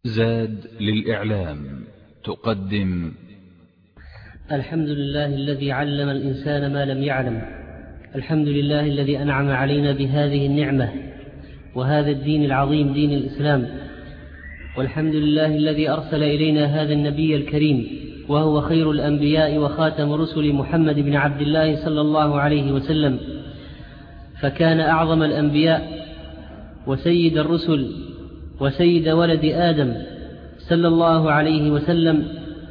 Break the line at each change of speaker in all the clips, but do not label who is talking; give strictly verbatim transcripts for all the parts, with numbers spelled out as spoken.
زاد للإعلام تقدم
الحمد لله الذي علم الإنسان ما لم يعلم. الحمد لله الذي أنعم علينا بهذه النعمة وهذا الدين العظيم دين الإسلام. والحمد لله الذي أرسل إلينا هذا النبي الكريم وهو خير الأنبياء وخاتم رسل محمد بن عبد الله صلى الله عليه وسلم، فكان أعظم الأنبياء وسيد الرسل وسيد ولد آدم صلى الله عليه وسلم.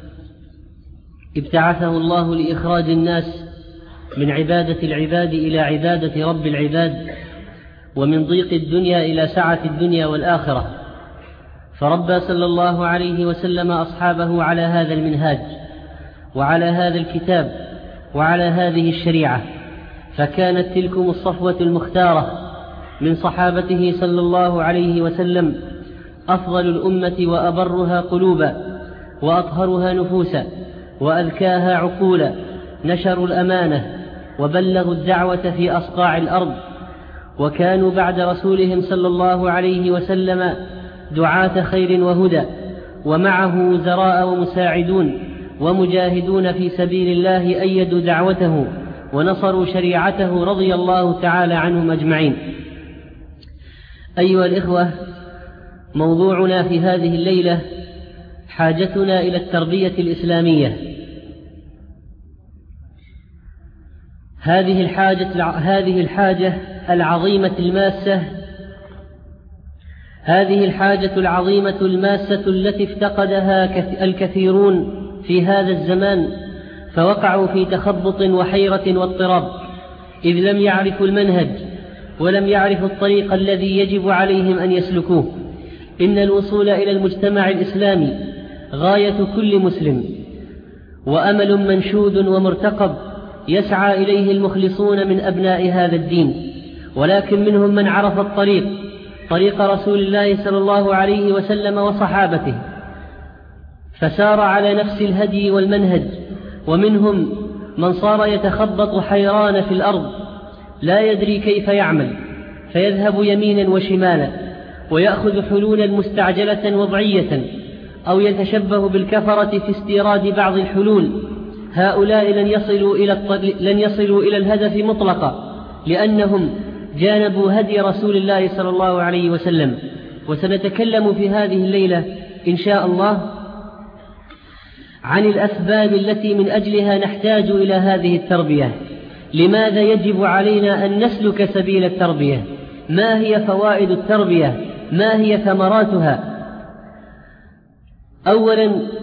ابتعثه الله لإخراج الناس من عبادة العباد إلى عبادة رب العباد، ومن ضيق الدنيا إلى سعة الدنيا والآخرة، فربى صلى الله عليه وسلم أصحابه على هذا المنهاج وعلى هذا الكتاب وعلى هذه الشريعة، فكانت تلكم الصفوة المختارة من صحابته صلى الله عليه وسلم أفضل الأمة وأبرها قلوبا وأطهرها نفوسا وأذكاها عقولا، نشروا الأمانة وبلغوا الدعوة في أصقاع الأرض، وكانوا بعد رسولهم صلى الله عليه وسلم دعاة خير وهدى، ومعه وزراء ومساعدون ومجاهدون في سبيل الله أيدوا دعوته ونصروا شريعته رضي الله تعالى عنهم أجمعين. أيها الإخوة، موضوعنا في هذه الليلة حاجتنا إلى التربية الإسلامية. هذه الحاجة, هذه الحاجة العظيمة الماسة هذه الحاجة العظيمة الماسة التي افتقدها الكثيرون في هذا الزمان، فوقعوا في تخبط وحيرة واضطراب، إذ لم يعرفوا المنهج ولم يعرفوا الطريق الذي يجب عليهم أن يسلكوه. إن الوصول إلى المجتمع الإسلامي غاية كل مسلم، وأمل منشود ومرتقب يسعى إليه المخلصون من أبناء هذا الدين، ولكن منهم من عرف الطريق طريق رسول الله صلى الله عليه وسلم وصحابته فسار على نفس الهدي والمنهج، ومنهم من صار يتخبط حيران في الأرض لا يدري كيف يعمل، فيذهب يمينا وشمالا ويأخذ حلولا مستعجلة وضعية، أو يتشبه بالكفرة في استيراد بعض الحلول. هؤلاء لن يصلوا إلى, لن يصلوا إلى الهدف مطلقا، لأنهم جانبوا هدي رسول الله صلى الله عليه وسلم. وسنتكلم في هذه الليلة إن شاء الله عن الأسباب التي من أجلها نحتاج إلى هذه التربية. لماذا يجب علينا أن نسلك سبيل التربية؟ ما هي فوائد التربية؟ ما هي ثمراتها؟ أولا،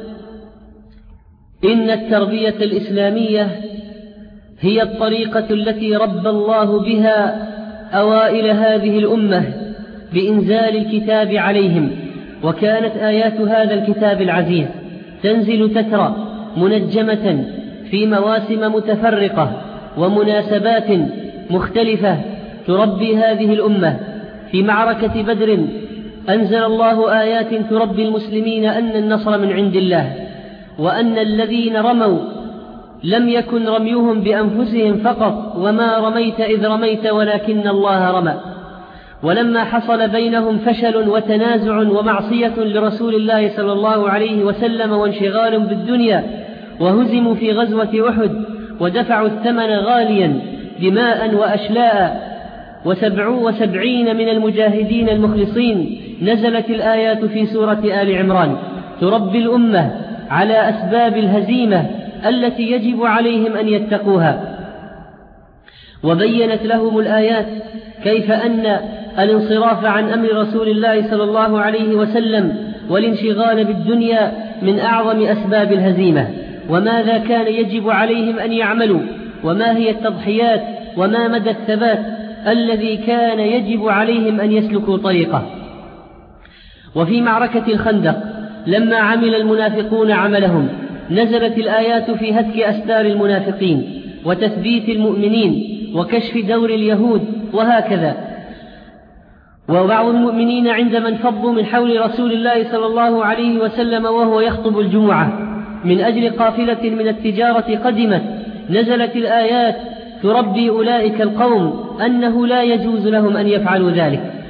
إن التربية الإسلامية هي الطريقة التي ربى الله بها أوائل هذه الأمة بإنزال الكتاب عليهم، وكانت آيات هذا الكتاب العزيز تنزل تترى منجمة في مواسم متفرقة ومناسبات مختلفة تربي هذه الأمة. في معركة بدر أنزل الله آيات تربي المسلمين أن النصر من عند الله، وأن الذين رموا لم يكن رميهم بأنفسهم فقط، وما رميت إذ رميت ولكن الله رمى. ولما حصل بينهم فشل وتنازع ومعصية لرسول الله صلى الله عليه وسلم وانشغال بالدنيا، وهزموا في غزوة أحد ودفعوا الثمن غاليا دماء وأشلاء وسبعوا وسبعين من المجاهدين المخلصين، نزلت الآيات في سورة آل عمران تربي الأمة على أسباب الهزيمة التي يجب عليهم أن يتقوها، وبينت لهم الآيات كيف أن الانصراف عن أمر رسول الله صلى الله عليه وسلم والانشغال بالدنيا من أعظم أسباب الهزيمة، وماذا كان يجب عليهم أن يعملوا، وما هي التضحيات، وما مدى الثبات الذي كان يجب عليهم أن يسلكوا طريقه. وفي معركة الخندق لما عمل المنافقون عملهم نزلت الآيات في هتك أستار المنافقين وتثبيت المؤمنين وكشف دور اليهود وهكذا. وبعض المؤمنين عندما انفضوا من حول رسول الله صلى الله عليه وسلم وهو يخطب الجمعة من أجل قافلة من التجارة قدمت، نزلت الآيات تربي أولئك القوم أنه لا يجوز لهم أن يفعلوا ذلك،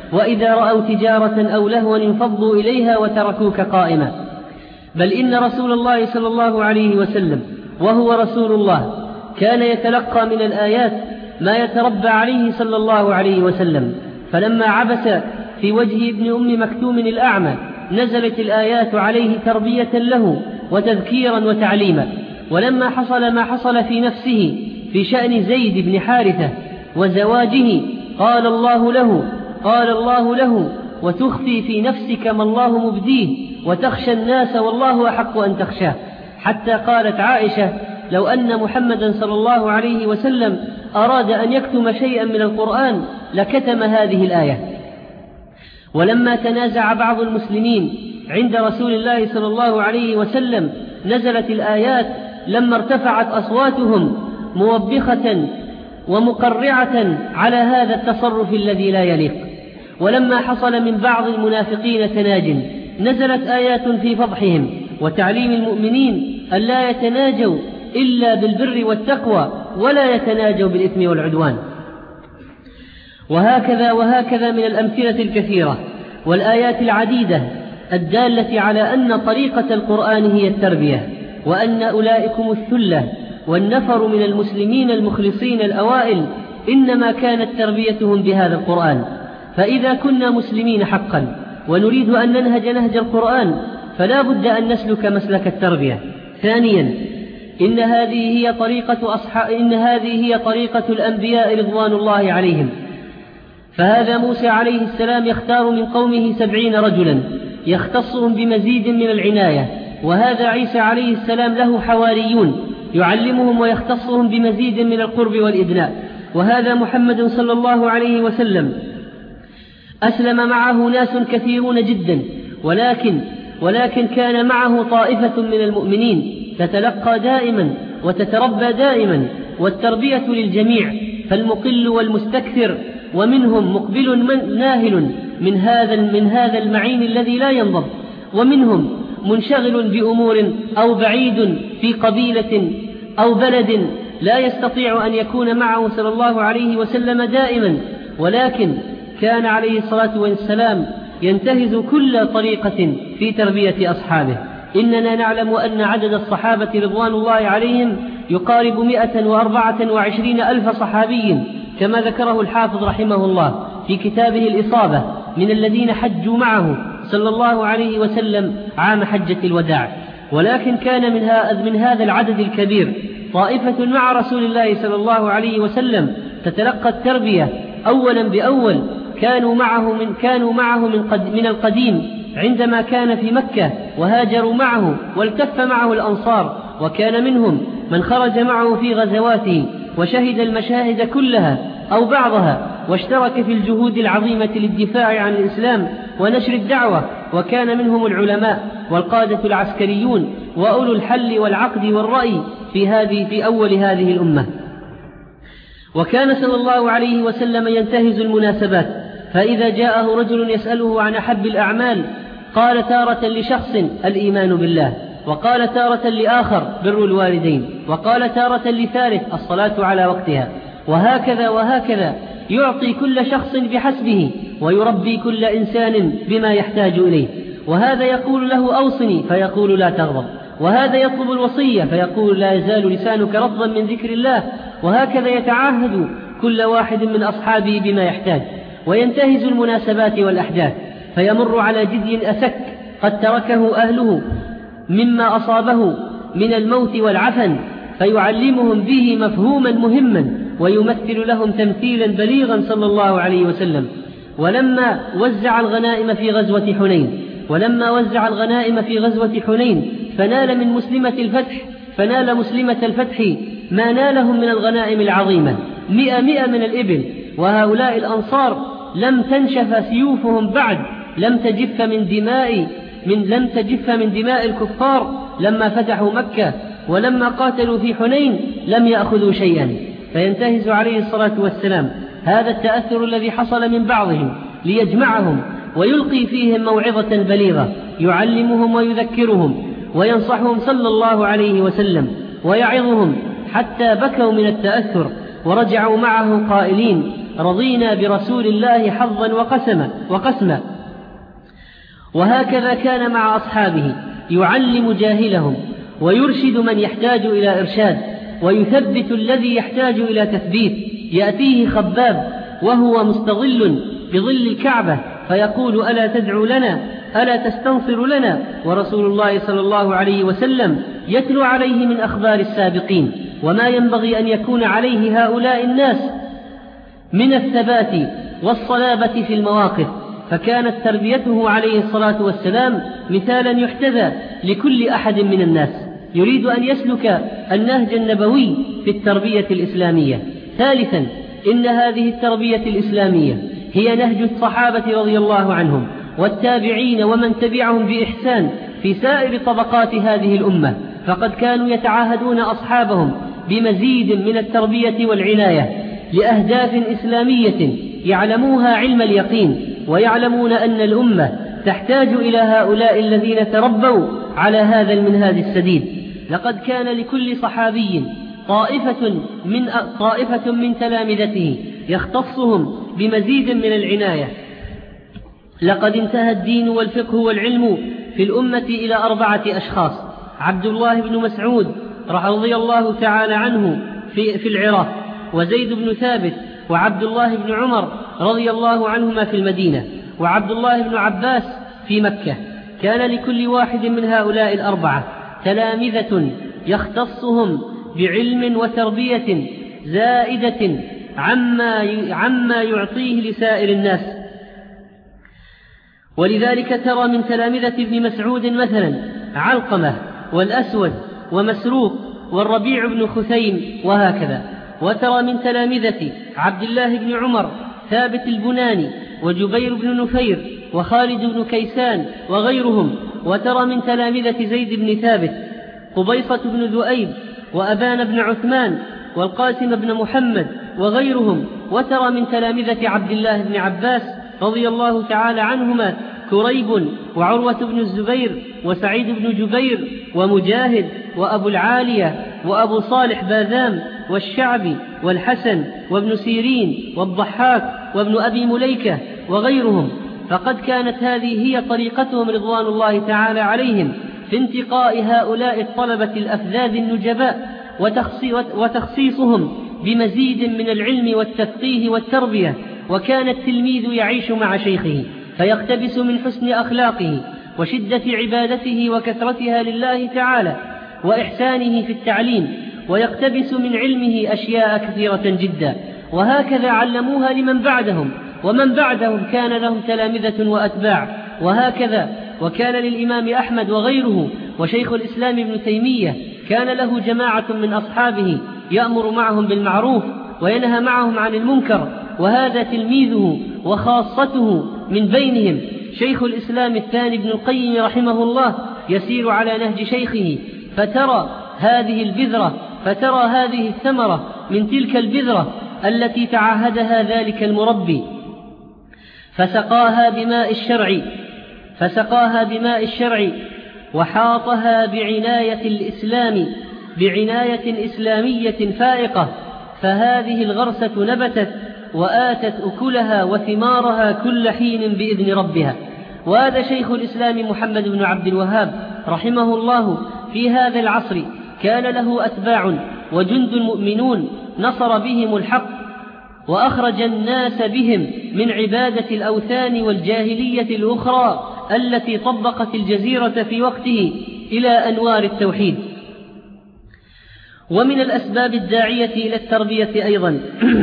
وإذا رأوا تجارة أو لهوا انفضوا إليها وتركوك قائما. بل إن رسول الله صلى الله عليه وسلم وهو رسول الله كان يتلقى من الآيات ما يتربى عليه صلى الله عليه وسلم، فلما عبس في وجه ابن أم مكتوم الأعمى نزلت الآيات عليه تربية له وتذكيرا وتعليما. ولما حصل ما حصل في نفسه في شأن زيد بن حارثة وزواجه قال الله له قال الله له وتخفي في نفسك ما الله مبديه وتخشى الناس والله أحق أن تخشاه، حتى قالت عائشة لو أن محمدا صلى الله عليه وسلم أراد أن يكتم شيئا من القرآن لكتم هذه الآية. ولما تنازع بعض المسلمين عند رسول الله صلى الله عليه وسلم نزلت الآيات لما ارتفعت أصواتهم موبخة ومقرعة على هذا التصرف الذي لا يليق. ولما حصل من بعض المنافقين تناج نزلت آيات في فضحهم وتعليم المؤمنين أن لا يتناجوا إلا بالبر والتقوى ولا يتناجوا بالإثم والعدوان. وهكذا وهكذا من الأمثلة الكثيرة والآيات العديدة الدالة على أن طريقة القرآن هي التربية، وأن أولئكم الثلة والنفر من المسلمين المخلصين الأوائل إنما كانت تربيتهم بهذا القرآن. فإذا كنا مسلمين حقا ونريد أن ننهج نهج القرآن فلا بد أن نسلك مسلك التربية. ثانيا إن هذه هي طريقة أصحاب إن هذه هي طريقة الأنبياء رضوان الله عليهم. فهذا موسى عليه السلام يختار من قومه سبعين رجلا يختصهم بمزيد من العناية، وهذا عيسى عليه السلام له حواريون يعلمهم ويختصهم بمزيد من القرب والإدناء، وهذا محمد صلى الله عليه وسلم أسلم معه ناس كثيرون جدا، ولكن ولكن كان معه طائفة من المؤمنين تتلقى دائما وتتربى دائما، والتربية للجميع، فالمقل والمستكثر ومنهم مقبل من ناهل من هذا من هذا المعين الذي لا ينضب، ومنهم منشغل بأمور أو بعيد في قبيلة أو بلد لا يستطيع أن يكون معه صلى الله عليه وسلم دائما، ولكن كان عليه الصلاة والسلام ينتهز كل طريقة في تربية أصحابه. إننا نعلم أن عدد الصحابة رضوان الله عليهم يقارب مئة وأربعة وعشرين ألف صحابي كما ذكره الحافظ رحمه الله في كتابه الإصابة من الذين حجوا معه صلى الله عليه وسلم عام حجة الوداع. ولكن كان من هذا العدد الكبير طائفة مع رسول الله صلى الله عليه وسلم تتلقى التربية أولا بأول، كانوا معه من كانوا معه من, قد من القديم عندما كان في مكة وهاجروا معه والتف معه الأنصار، وكان منهم من خرج معه في غزواته وشهد المشاهد كلها أو بعضها واشترك في الجهود العظيمة للدفاع عن الإسلام ونشر الدعوة، وكان منهم العلماء والقادة العسكريون وأولو الحل والعقد والرأي في هذه في أول هذه الأمة. وكان صلى الله عليه وسلم ينتهز المناسبات، فإذا جاءه رجل يسأله عن أحب الأعمال قال تارة لشخص الإيمان بالله، وقال تارة لآخر بر الوالدين، وقال تارة لثالث الصلاة على وقتها، وهكذا وهكذا يعطي كل شخص بحسبه ويربي كل إنسان بما يحتاج إليه. وهذا يقول له أوصني فيقول لا تغضب، وهذا يطلب الوصية فيقول لا يزال لسانك رطبا من ذكر الله، وهكذا يتعاهد كل واحد من أصحابه بما يحتاج، وينتهز المناسبات والأحداث، فيمر على جدي أسك قد تركه أهله مما أصابه من الموت والعفن فيعلمهم به مفهوما مهما ويمثل لهم تمثيلا بليغا صلى الله عليه وسلم. ولما وزع الغنائم في غزوة حنين ولما وزع الغنائم في غزوة حنين فنال من مسلمة الفتح فنال مسلمة الفتح ما نالهم من الغنائم العظيمة مئة مئة من الإبل، وهؤلاء الأنصار لم تنشف سيوفهم بعد، لم تجف من دماء من لم تجف من دماء الكفار لما فتحوا مكة، ولما قاتلوا في حنين لم يأخذوا شيئا. فينتهز عليه الصلاة والسلام هذا التأثر الذي حصل من بعضهم ليجمعهم ويلقي فيهم موعظة بليغة يعلمهم ويذكرهم وينصحهم صلى الله عليه وسلم ويعظهم حتى بكوا من التأثر ورجعوا معه قائلين رضينا برسول الله حظا وقسما وقسما. وهكذا كان مع أصحابه، يعلم جاهلهم ويرشد من يحتاج إلى إرشاد، ويثبت الذي يحتاج إلى تثبيت. يأتيه خباب وهو مستظل بظل الكعبة فيقول: ألا تدعو لنا؟ ألا تستنصر لنا؟ ورسول الله صلى الله عليه وسلم يتلو عليه من أخبار السابقين وما ينبغي أن يكون عليه هؤلاء الناس من الثبات والصلابة في المواقف. فكانت تربيته عليه الصلاة والسلام مثالا يحتذى لكل أحد من الناس يريد أن يسلك النهج النبوي في التربية الإسلامية. ثالثا، إن هذه التربية الإسلامية هي نهج الصحابة رضي الله عنهم والتابعين ومن تبعهم بإحسان في سائر طبقات هذه الأمة، فقد كانوا يتعاهدون أصحابهم بمزيد من التربية والعناية لأهداف إسلامية يعلموها علم اليقين، ويعلمون أن الأمة تحتاج إلى هؤلاء الذين تربوا على هذا المنهاج السديد. لقد كان لكل صحابي طائفة من, طائفة من تلامذته يختصهم بمزيد من العناية. لقد انتهى الدين والفقه والعلم في الأمة إلى أربعة أشخاص: عبد الله بن مسعود رضي الله تعالى عنه في, في العراق، وزيد بن ثابت، وعبد الله بن عمر رضي الله عنهما في المدينة، وعبد الله بن عباس في مكة. كان لكل واحد من هؤلاء الأربعة تلامذة يختصهم بعلم وتربية زائدة عما عما يعطيه لسائر الناس. ولذلك ترى من تلامذة ابن مسعود مثلا علقمة والأسود ومسروق والربيع بن خثيم وهكذا. وترى من تلامذة عبد الله بن عمر ثابت البناني وجبير بن نفير وخالد بن كيسان وغيرهم. وترى من تلامذة زيد بن ثابت قبيصة بن ذؤيب وأبان بن عثمان والقاسم بن محمد وغيرهم. وترى من تلامذة عبد الله بن عباس رضي الله تعالى عنهما كريب وعروة بن الزبير وسعيد بن جبير ومجاهد وأبو العالية وأبو صالح باذام والشعبي والحسن وابن سيرين والضحاك وابن أبي مليكة وغيرهم. فقد كانت هذه هي طريقتهم رضوان الله تعالى عليهم في انتقاء هؤلاء الطلبة الأفذاذ النجباء وتخصيصهم بمزيد من العلم والتفقيه والتربية. وكان التلميذ يعيش مع شيخه فيقتبس من حسن أخلاقه وشدة عبادته وكثرتها لله تعالى وإحسانه في التعليم، ويقتبس من علمه أشياء كثيرة جدا. وهكذا علموها لمن بعدهم، ومن بعدهم كان لهم تلامذة وأتباع. وهكذا وكان للإمام أحمد وغيره وشيخ الإسلام ابن تيمية كان له جماعة من أصحابه يأمر معهم بالمعروف وينهى معهم عن المنكر، وهذا تلميذه وخاصته. من بينهم شيخ الإسلام الثاني ابن القيم رحمه الله يسير على نهج شيخه، فترى هذه البذرة فترى هذه الثمرة من تلك البذرة التي تعاهدها ذلك المربي، فسقاها بماء الشرع فسقاها بماء الشرع وحاطها بعناية الإسلام بعناية إسلامية فائقة. فهذه الغرسة نبتت وآتت أكلها وثمارها كل حين بإذن ربها. وهذا شيخ الإسلام محمد بن عبد الوهاب رحمه الله في هذا العصر كان له أتباع وجند مؤمنون نصر بهم الحق وأخرج الناس بهم من عبادة الأوثان والجاهلية الأخرى التي طبقت الجزيرة في وقته إلى أنوار التوحيد. ومن الأسباب الداعية إلى التربية أيضا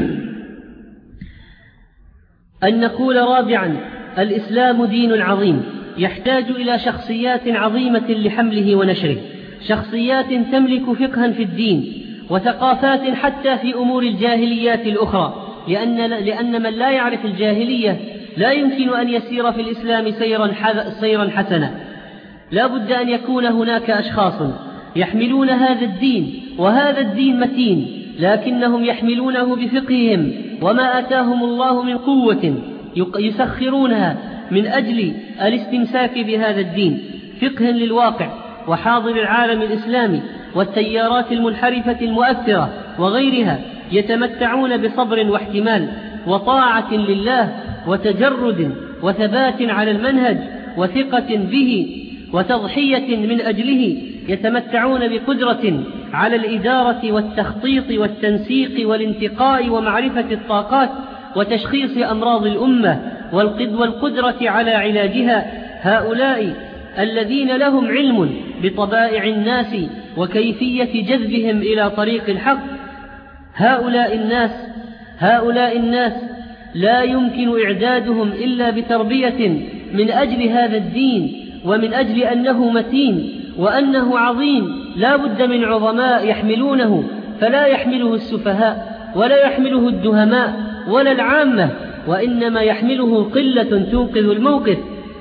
أن نقول رابعا: الإسلام دين عظيم يحتاج إلى شخصيات عظيمة لحمله ونشره، شخصيات تملك فقها في الدين وثقافات حتى في أمور الجاهليات الأخرى، لأن, لأن من لا يعرف الجاهلية لا يمكن أن يسير في الإسلام سيرا, سيرا حسنا. لا بد أن يكون هناك أشخاص يحملون هذا الدين، وهذا الدين متين، لكنهم يحملونه بفقههم وما آتاهم الله من قوة يسخرونها من أجل الاستمساك بهذا الدين، فقه للواقع وحاضر العالم الإسلامي والتيارات المنحرفة المؤثرة وغيرها، يتمتعون بصبر واحتمال وطاعة لله وتجرد وثبات على المنهج وثقة به وتضحية من أجله، يتمتعون بقدرة على الإدارة والتخطيط والتنسيق والانتقاء ومعرفة الطاقات وتشخيص أمراض الأمة والقدرة على علاجها. هؤلاء الذين لهم علم بطبائع الناس وكيفية جذبهم إلى طريق الحق، هؤلاء الناس هؤلاء الناس لا يمكن إعدادهم إلا بتربية من أجل هذا الدين، ومن أجل أنه متين وأنه عظيم لا بد من عظماء يحملونه، فلا يحمله السفهاء ولا يحمله الدهماء ولا العامة، وإنما يحمله قلة تنقذ الموقف.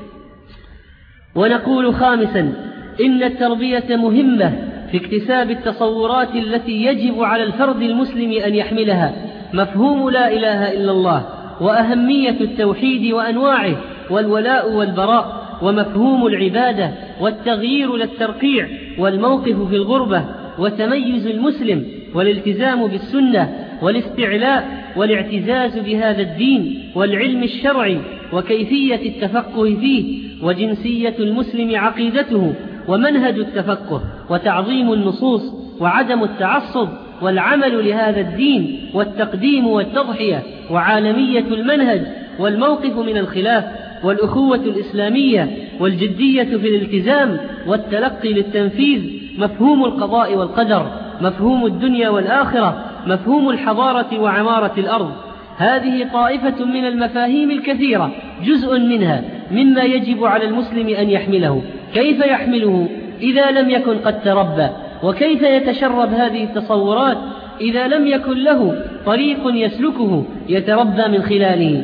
ونقول خامسا إن التربية مهمة في اكتساب التصورات التي يجب على الفرد المسلم أن يحملها، مفهوم لا إله إلا الله، وأهمية التوحيد وأنواعه، والولاء والبراء، ومفهوم العبادة، والتغيير للترقيع، والموقف في الغربة، وتميز المسلم، والالتزام بالسنة، والاستعلاء والاعتزاز بهذا الدين، والعلم الشرعي وكيفية التفقه فيه، وجنسية المسلم عقيدته ومنهج التفقه، وتعظيم النصوص وعدم التعصب، والعمل لهذا الدين، والتقديم والتضحية، وعالمية المنهج، والموقف من الخلاف، والأخوة الإسلامية، والجدية في الالتزام، والتلقي للتنفيذ، مفهوم القضاء والقدر، مفهوم الدنيا والآخرة، مفهوم الحضارة وعمارة الأرض. هذه طائفة من المفاهيم الكثيرة، جزء منها مما يجب على المسلم أن يحمله. كيف يحمله إذا لم يكن قد تربى؟ وكيف يتشرب هذه التصورات إذا لم يكن له طريق يسلكه يتربى من خلاله؟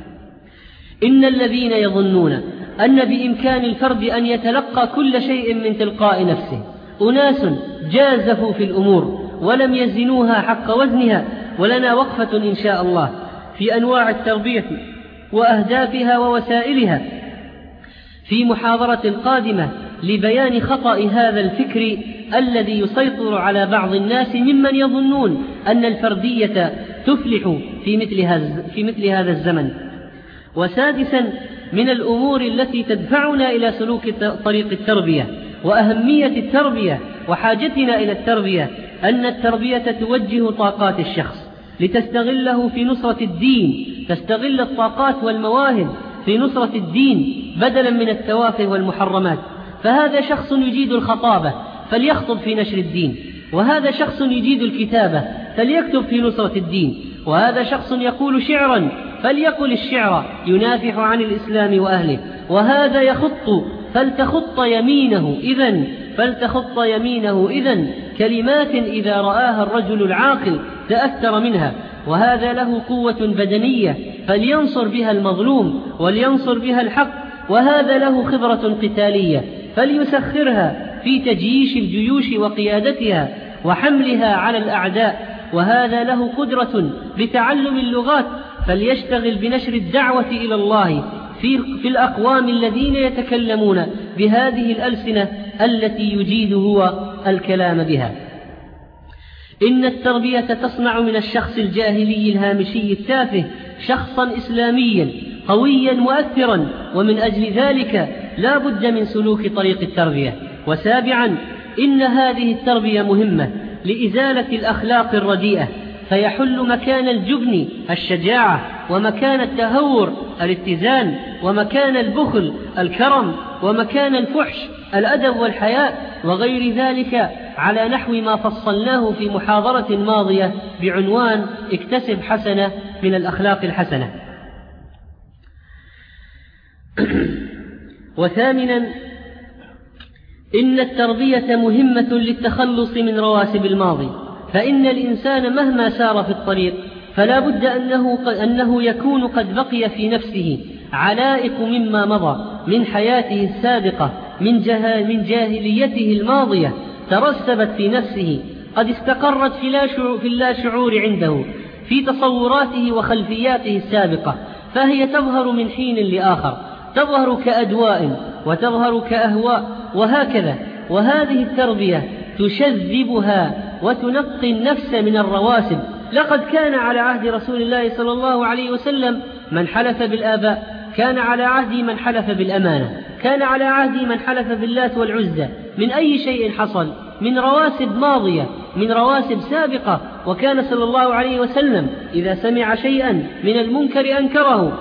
إن الذين يظنون أن بإمكان الفرد أن يتلقى كل شيء من تلقاء نفسه أناس جازفوا في الأمور ولم يزنوها حق وزنها. ولنا وقفة إن شاء الله في أنواع التربية وأهدافها ووسائلها في محاضرة قادمة لبيان خطأ هذا الفكر الذي يسيطر على بعض الناس ممن يظنون أن الفردية تفلح في مثل هذا في مثل هذا الزمن. وسادسا من الأمور التي تدفعنا إلى سلوك طريق التربية وأهمية التربية وحاجتنا إلى التربية أن التربية توجه طاقات الشخص لتستغله في نصرة الدين، تستغل الطاقات والمواهب في نصرة الدين بدلا من التوافه والمحرمات. فهذا شخص يجيد الخطابة فليخطب في نشر الدين، وهذا شخص يجيد الكتابة فليكتب في نصرة الدين، وهذا شخص يقول شعرا فليقل الشعر ينافح عن الإسلام وأهله، وهذا يخط فلتخط يمينه إذن فلتخط يمينه إذن كلمات إذا رآها الرجل العاقل تأثر منها، وهذا له قوة بدنية فلينصر بها المظلوم ولينصر بها الحق، وهذا له خبرة قتالية فليسخرها في تجييش الجيوش وقيادتها وحملها على الأعداء، وهذا له قدرة بتعلم اللغات فليشتغل بنشر الدعوة إلى الله في, في الأقوام الذين يتكلمون بهذه الألسنة التي يجيد هو الكلام بها. إن التربية تصنع من الشخص الجاهلي الهامشي التافه شخصا إسلاميا قويا مؤثرا، ومن أجل ذلك لا بد من سلوك طريق التربية. وسابعا إن هذه التربية مهمة لإزالة الأخلاق الرديئة، فيحل مكان الجبن الشجاعة، ومكان التهور الاتزان، ومكان البخل الكرم، ومكان الفحش الأدب والحياء، وغير ذلك على نحو ما فصلناه في محاضرة ماضية بعنوان اكتسب حسنة من الأخلاق الحسنة. وثامنا إن التربية مهمة للتخلص من رواسب الماضي، فإن الإنسان مهما سار في الطريق فلا بد أنه, أنه يكون قد بقي في نفسه علائق مما مضى من حياته السابقة، من, جه من جاهليته الماضية ترسبت في نفسه، قد استقرت في اللا شعور عنده في تصوراته وخلفياته السابقة، فهي تظهر من حين لآخر، تظهر كأدواء وتظهر كأهواء وهكذا. وهذه التربية تشذبها وتنقي النفس من الرواسب لقد كان على عهد رسول الله صلى الله عليه وسلم من حلف بالآباء، كان على عهد من حلف بالأمانة، كان على عهد من حلف باللات والعزى، من أي شيء حصل، من رواسب ماضية، من رواسب سابقة. وكان صلى الله عليه وسلم إذا سمع شيئا من المنكر أنكره.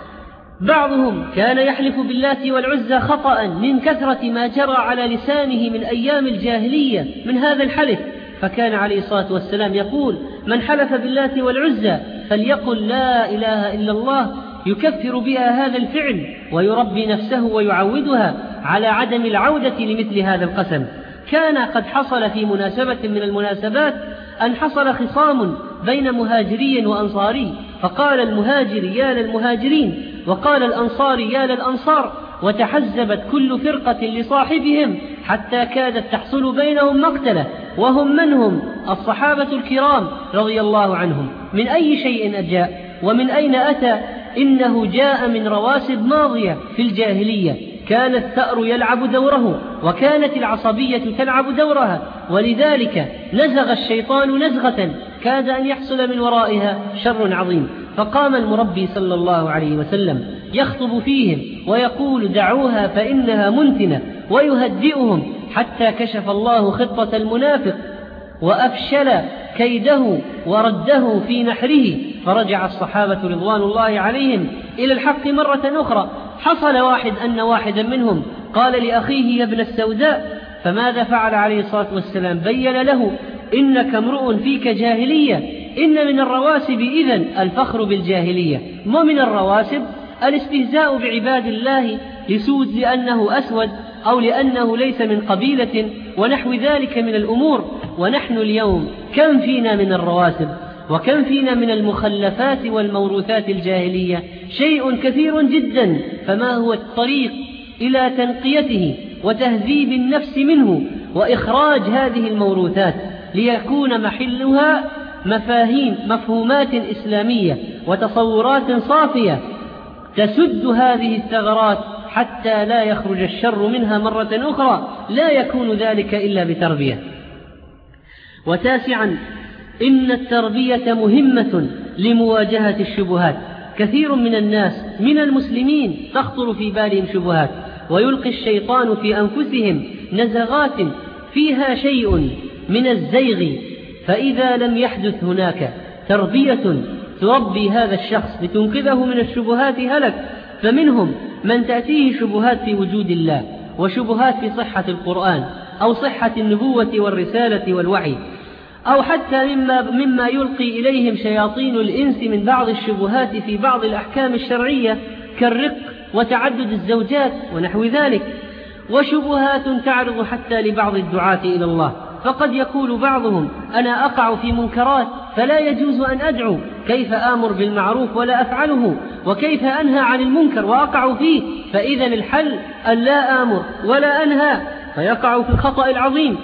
بعضهم كان يحلف باللات والعزى خطأ من كثرة ما جرى على لسانه من أيام الجاهلية من هذا الحلف، فكان عليه الصلاة والسلام يقول: من حلف باللات والعزى فليقل لا إله إلا الله، يكفر بها هذا الفعل ويربي نفسه ويعودها على عدم العودة لمثل هذا القسم. كان قد حصل في مناسبة من المناسبات أن حصل خصام بين مهاجري وأنصاري، فقال المهاجر يا للمهاجرين وقال الأنصار يا للأنصار، وتحزبت كل فرقة لصاحبهم حتى كادت تحصل بينهم مقتلة. وهم من هم؟ الصحابة الكرام رضي الله عنهم. من أي شيء أجاء ومن أين أتى؟ إنه جاء من رواسب ماضية في الجاهلية، كان الثأر يلعب دوره وكانت العصبية تلعب دورها، ولذلك نزغ الشيطان نزغة كاد أن يحصل من ورائها شر عظيم. فقام المربي صلى الله عليه وسلم يخطب فيهم ويقول: دعوها فإنها منتنة، ويهدئهم حتى كشف الله خطة المنافق وأفشل كيده ورده في نحره، فرجع الصحابة رضوان الله عليهم إلى الحق مرة أخرى. حصل واحد أن واحدا منهم قال لأخيه: يا ابن السوداء، فماذا فعل عليه الصلاة والسلام؟ بين له: إنك امرؤ فيك جاهلية، إن من الرواسب إذن الفخر بالجاهلية، ومن الرواسب الاستهزاء بعباد الله لسود لأنه أسود أو لأنه ليس من قبيلة ونحو ذلك من الأمور. ونحن اليوم كم فينا من الرواسب وكم فينا من المخلفات والموروثات الجاهلية؟ شيء كثير جدا. فما هو الطريق إلى تنقيته وتهذيب النفس منه وإخراج هذه الموروثات ليكون محلها مفاهيم مفهومات إسلامية وتصورات صافية تسد هذه الثغرات حتى لا يخرج الشر منها مرة أخرى؟ لا يكون ذلك إلا بتربية. وتاسعا، إن التربية مهمة لمواجهة الشبهات. كثير من الناس من المسلمين تخطر في بالهم شبهات، ويلقي الشيطان في أنفسهم نزغات فيها شيء من الزيغ، فإذا لم يحدث هناك تربية تربي هذا الشخص لتنقذه من الشبهات هلك. فمنهم من تأتيه شبهات في وجود الله، وشبهات في صحة القرآن أو صحة النبوة والرسالة والوحي، أو حتى مما, مما يلقي إليهم شياطين الإنس من بعض الشبهات في بعض الأحكام الشرعية كالرق وتعدد الزوجات ونحو ذلك. وشبهات تعرض حتى لبعض الدعاة إلى الله، فقد يقول بعضهم: أنا أقع في منكرات فلا يجوز أن أدعو، كيف آمر بالمعروف ولا أفعله، وكيف أنهى عن المنكر وأقع فيه؟ فإذا الحل أن لا آمر ولا أنهى، فيقع في الخطأ العظيم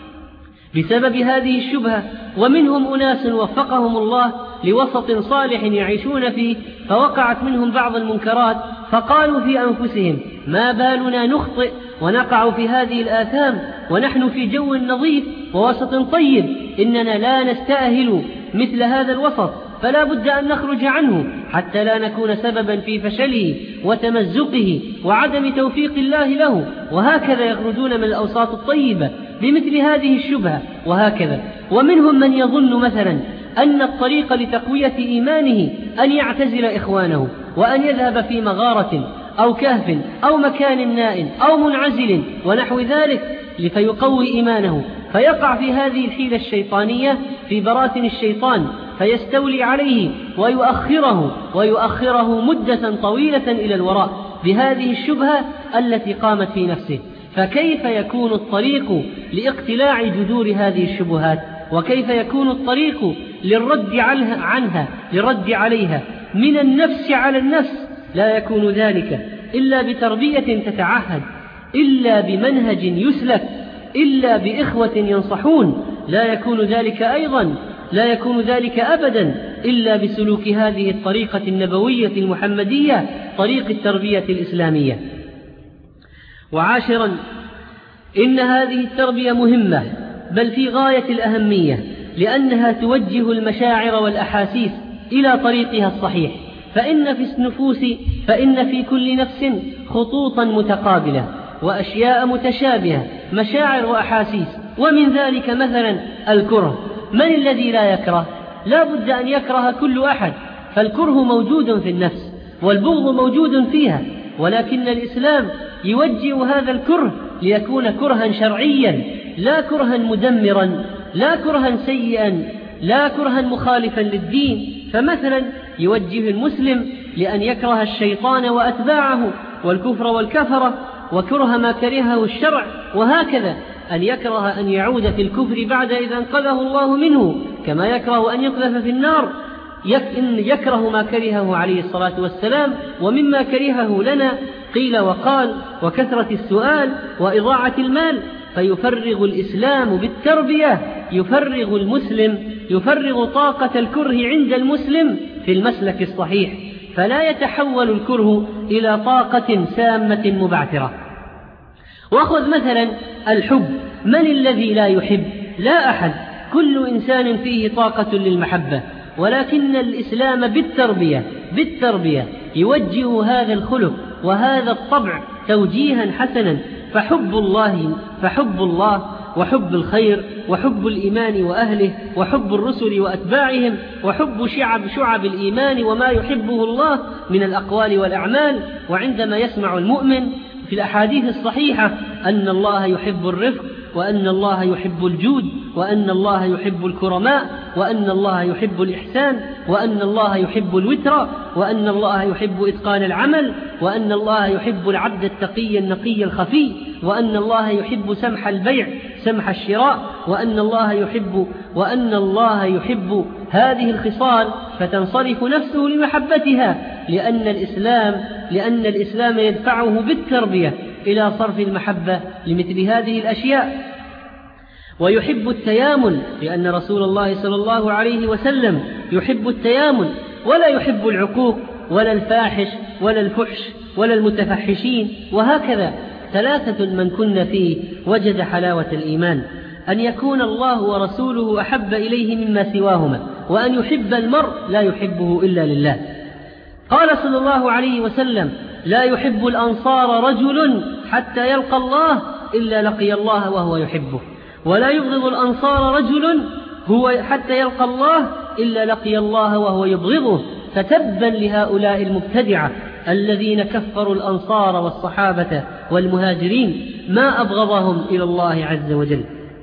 بسبب هذه الشبهة. ومنهم أناس وفقهم الله لوسط صالح يعيشون فيه، فوقعت منهم بعض المنكرات، فقالوا في أنفسهم: ما بالنا نخطئ ونقع في هذه الآثام ونحن في جو نظيف ووسط طيب، إننا لا نستأهل مثل هذا الوسط، فلا بد أن نخرج عنه حتى لا نكون سببا في فشله وتمزقه وعدم توفيق الله له. وهكذا يخرجون من الأوساط الطيبة بمثل هذه الشبهة وهكذا. ومنهم من يظن مثلا أن الطريق لتقوية إيمانه أن يعتزل إخوانه وأن يذهب في مغارة أو كهف أو مكان نائم أو منعزل ونحو ذلك لفيقوي إيمانه، فيقع في هذه الحيلة الشيطانية في براثن الشيطان، فيستولي عليه ويؤخره ويؤخره مدة طويلة إلى الوراء بهذه الشبهة التي قامت في نفسه. فكيف يكون الطريق لاقتلاع جذور هذه الشبهات؟ وكيف يكون الطريق للرد عنها للرد عليها من النفس على النفس؟ لا يكون ذلك إلا بتربية تتعهد، إلا بمنهج يسلك، إلا بإخوة ينصحون. لا يكون ذلك أيضا لا يكون ذلك أبدا إلا بسلوك هذه الطريقة النبوية المحمدية، طريق التربية الإسلامية. وعاشرا، إن هذه التربية مهمة بل في غاية الأهمية لأنها توجه المشاعر والأحاسيس إلى طريقها الصحيح، فإن في النفوس فإن في كل نفس خطوطا متقابلة وأشياء متشابهة، مشاعر وأحاسيس. ومن ذلك مثلا الكره. من الذي لا يكره؟ لا بد أن يكره كل أحد، فالكره موجود في النفس والبغض موجود فيها، ولكن الإسلام يوجه هذا الكره ليكون كرها شرعيا، لا كرها مدمرا، لا كرها سيئا، لا كرها مخالفا للدين. فمثلا يوجه المسلم لأن يكره الشيطان وأتباعه والكفر والكفرة وكره ما كرهه الشرع، وهكذا أن يكره أن يعود في الكفر بعد إذا انقذه الله منه، كما يكره أن يقذف في النار. يكره ما كرهه عليه الصلاة والسلام، ومما كرهه لنا قيل وقال وكثرة السؤال وإضاعة المال. فيفرغ الإسلام بالتربية، يفرغ المسلم يفرغ طاقة الكره عند المسلم في المسلك الصحيح، فلا يتحول الكره إلى طاقة سامة مبعثرة. وخذ مثلا الحب. من الذي لا يحب؟ لا أحد، كل إنسان فيه طاقة للمحبة، ولكن الإسلام بالتربية بالتربية يوجه هذا الخلق وهذا الطبع توجيها حسنا. فحب الله فحب الله وحب الخير وحب الإيمان وأهله وحب الرسل وأتباعهم وحب شعب شعب الإيمان وما يحبه الله من الأقوال والأعمال. وعندما يسمع المؤمن في الأحاديث الصحيحة أن الله يحب الرفق، وأن الله يحب الجود، وأن الله يحب الكرماء، وأن الله يحب الإحسان، وأن الله يحب الوتر، وأن الله يحب إتقان العمل، وأن الله يحب العبد التقي النقي الخفي، وأن الله يحب سمح البيع سمح الشراء، وأن الله يحب وأن الله يحب هذه الخصال، فتنصرف نفسه لمحبتها، لأن الإسلام لأن الإسلام يدفعه بالتربية إلى صرف المحبة لمثل هذه الأشياء. ويحب التيامن، لأن رسول الله صلى الله عليه وسلم يحب التيامن، ولا يحب العقوق ولا الفاحش ولا الفحش ولا المتفحشين. وهكذا ثلاثة من كن فيه وجد حلاوة الإيمان: أن يكون الله ورسوله أحب إليه مما سواهما، وأن يحب المرء لا يحبه إلا لله. قال صلى الله عليه وسلم: لا يحب الأنصار رجل حتى يلقى الله إلا لقي الله وهو يحبه، ولا يبغض الأنصار رجل هو حتى يلقى الله إلا لقي الله وهو يبغضه. فتبا لهؤلاء المبتدعة الذين كفروا الأنصار والصحابة والمهاجرين، ما أبغضهم إلى الله عز وجل.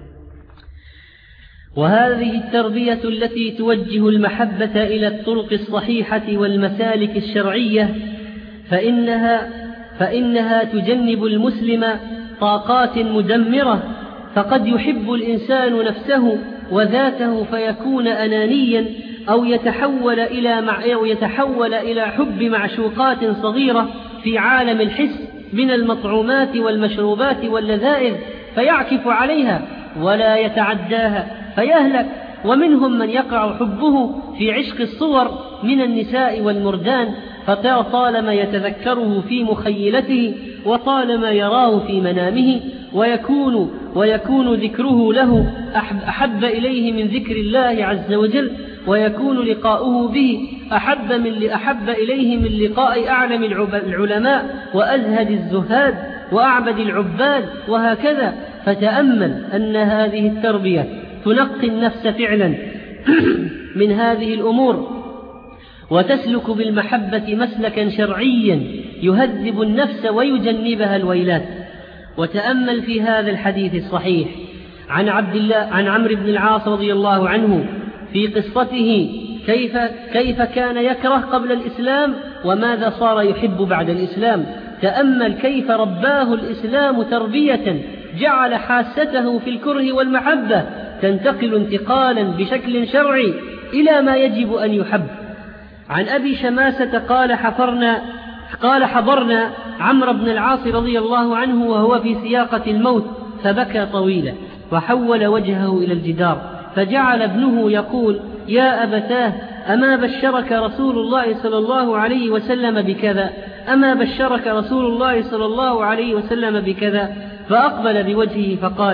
وهذه التربية التي توجه المحبة إلى الطرق الصحيحة والمسالك الشرعية فإنها, فإنها تجنب المسلم طاقات مدمرة، فقد يحب الإنسان نفسه وذاته فيكون أنانيا، أو يتحول إلى, مع أو يتحول إلى حب معشوقات صغيرة في عالم الحس من المطعومات والمشروبات واللذائذ، فيعكف عليها ولا يتعداها فيهلك. ومنهم من يقع حبه في عشق الصور من النساء والمردان، فطالما يتذكره في مخيلته وطالما يراه في منامه، ويكون, ويكون ذكره له أحب إليه من ذكر الله عز وجل، ويكون لقاؤه به أحب, من أحب إليه من لقاء أعلم العلماء وأزهد الزهاد وأعبد العباد، وهكذا. فتأمل أن هذه التربية تنقي النفس فعلا من هذه الأمور، وتسلك بالمحبة مسلكا شرعيا يهذب النفس ويجنبها الويلات. وتأمل في هذا الحديث الصحيح عن عبد الله عن عمرو بن العاص رضي الله عنه في قصته كيف, كيف كان يكره قبل الإسلام وماذا صار يحب بعد الإسلام. تأمل كيف رباه الإسلام تربية جعل حاسته في الكره والمحبة تنتقل انتقالا بشكل شرعي إلى ما يجب أن يحب. عن أبي شماسة قال حفرنا قال حضرنا عمرو بن العاص رضي الله عنه وهو في سياقة الموت، فبكى طويلا وحول وجهه إلى الجدار، فجعل ابنه يقول: يا أبتاه، أما بشرك رسول الله صلى الله عليه وسلم بكذا أما بشرك رسول الله صلى الله عليه وسلم بكذا فأقبل بوجهه فقال: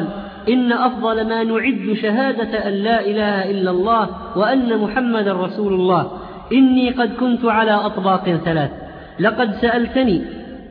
إن أفضل ما نعد شهادة أن لا إله إلا الله وأن محمد رسول الله. إني قد كنت على أطباق ثلاث. لقد سألتني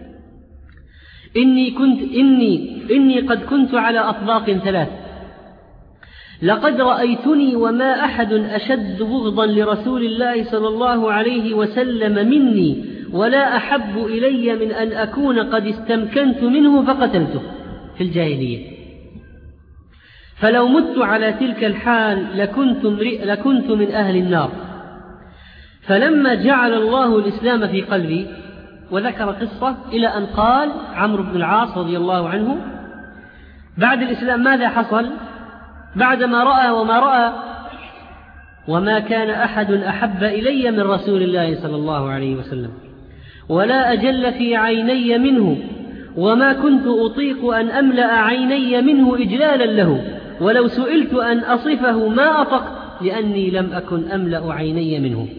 إني كنت إني إني قد كنت على أطباق ثلاث. لقد رأيتني وما أحد أشد بغضا لرسول الله صلى الله عليه وسلم مني، ولا أحب إلي من أن أكون قد استمكنت منه فقتلته في الجاهلية. فلو مت على تلك الحال لكنت, لكنت من أهل النار. فلما جعل الله الإسلام في قلبي، وذكر قصة إلى أن قال عمرو بن العاص رضي الله عنه بعد الإسلام ماذا حصل؟ بعدما رأى وما رأى: وما كان أحد أحب إلي من رسول الله صلى الله عليه وسلم، ولا أجل في عيني منه، وما كنت أطيق أن أملأ عيني منه إجلالا له، ولو سئلت أن أصفه ما أطقت، لأني لم أكن أملأ عيني منه.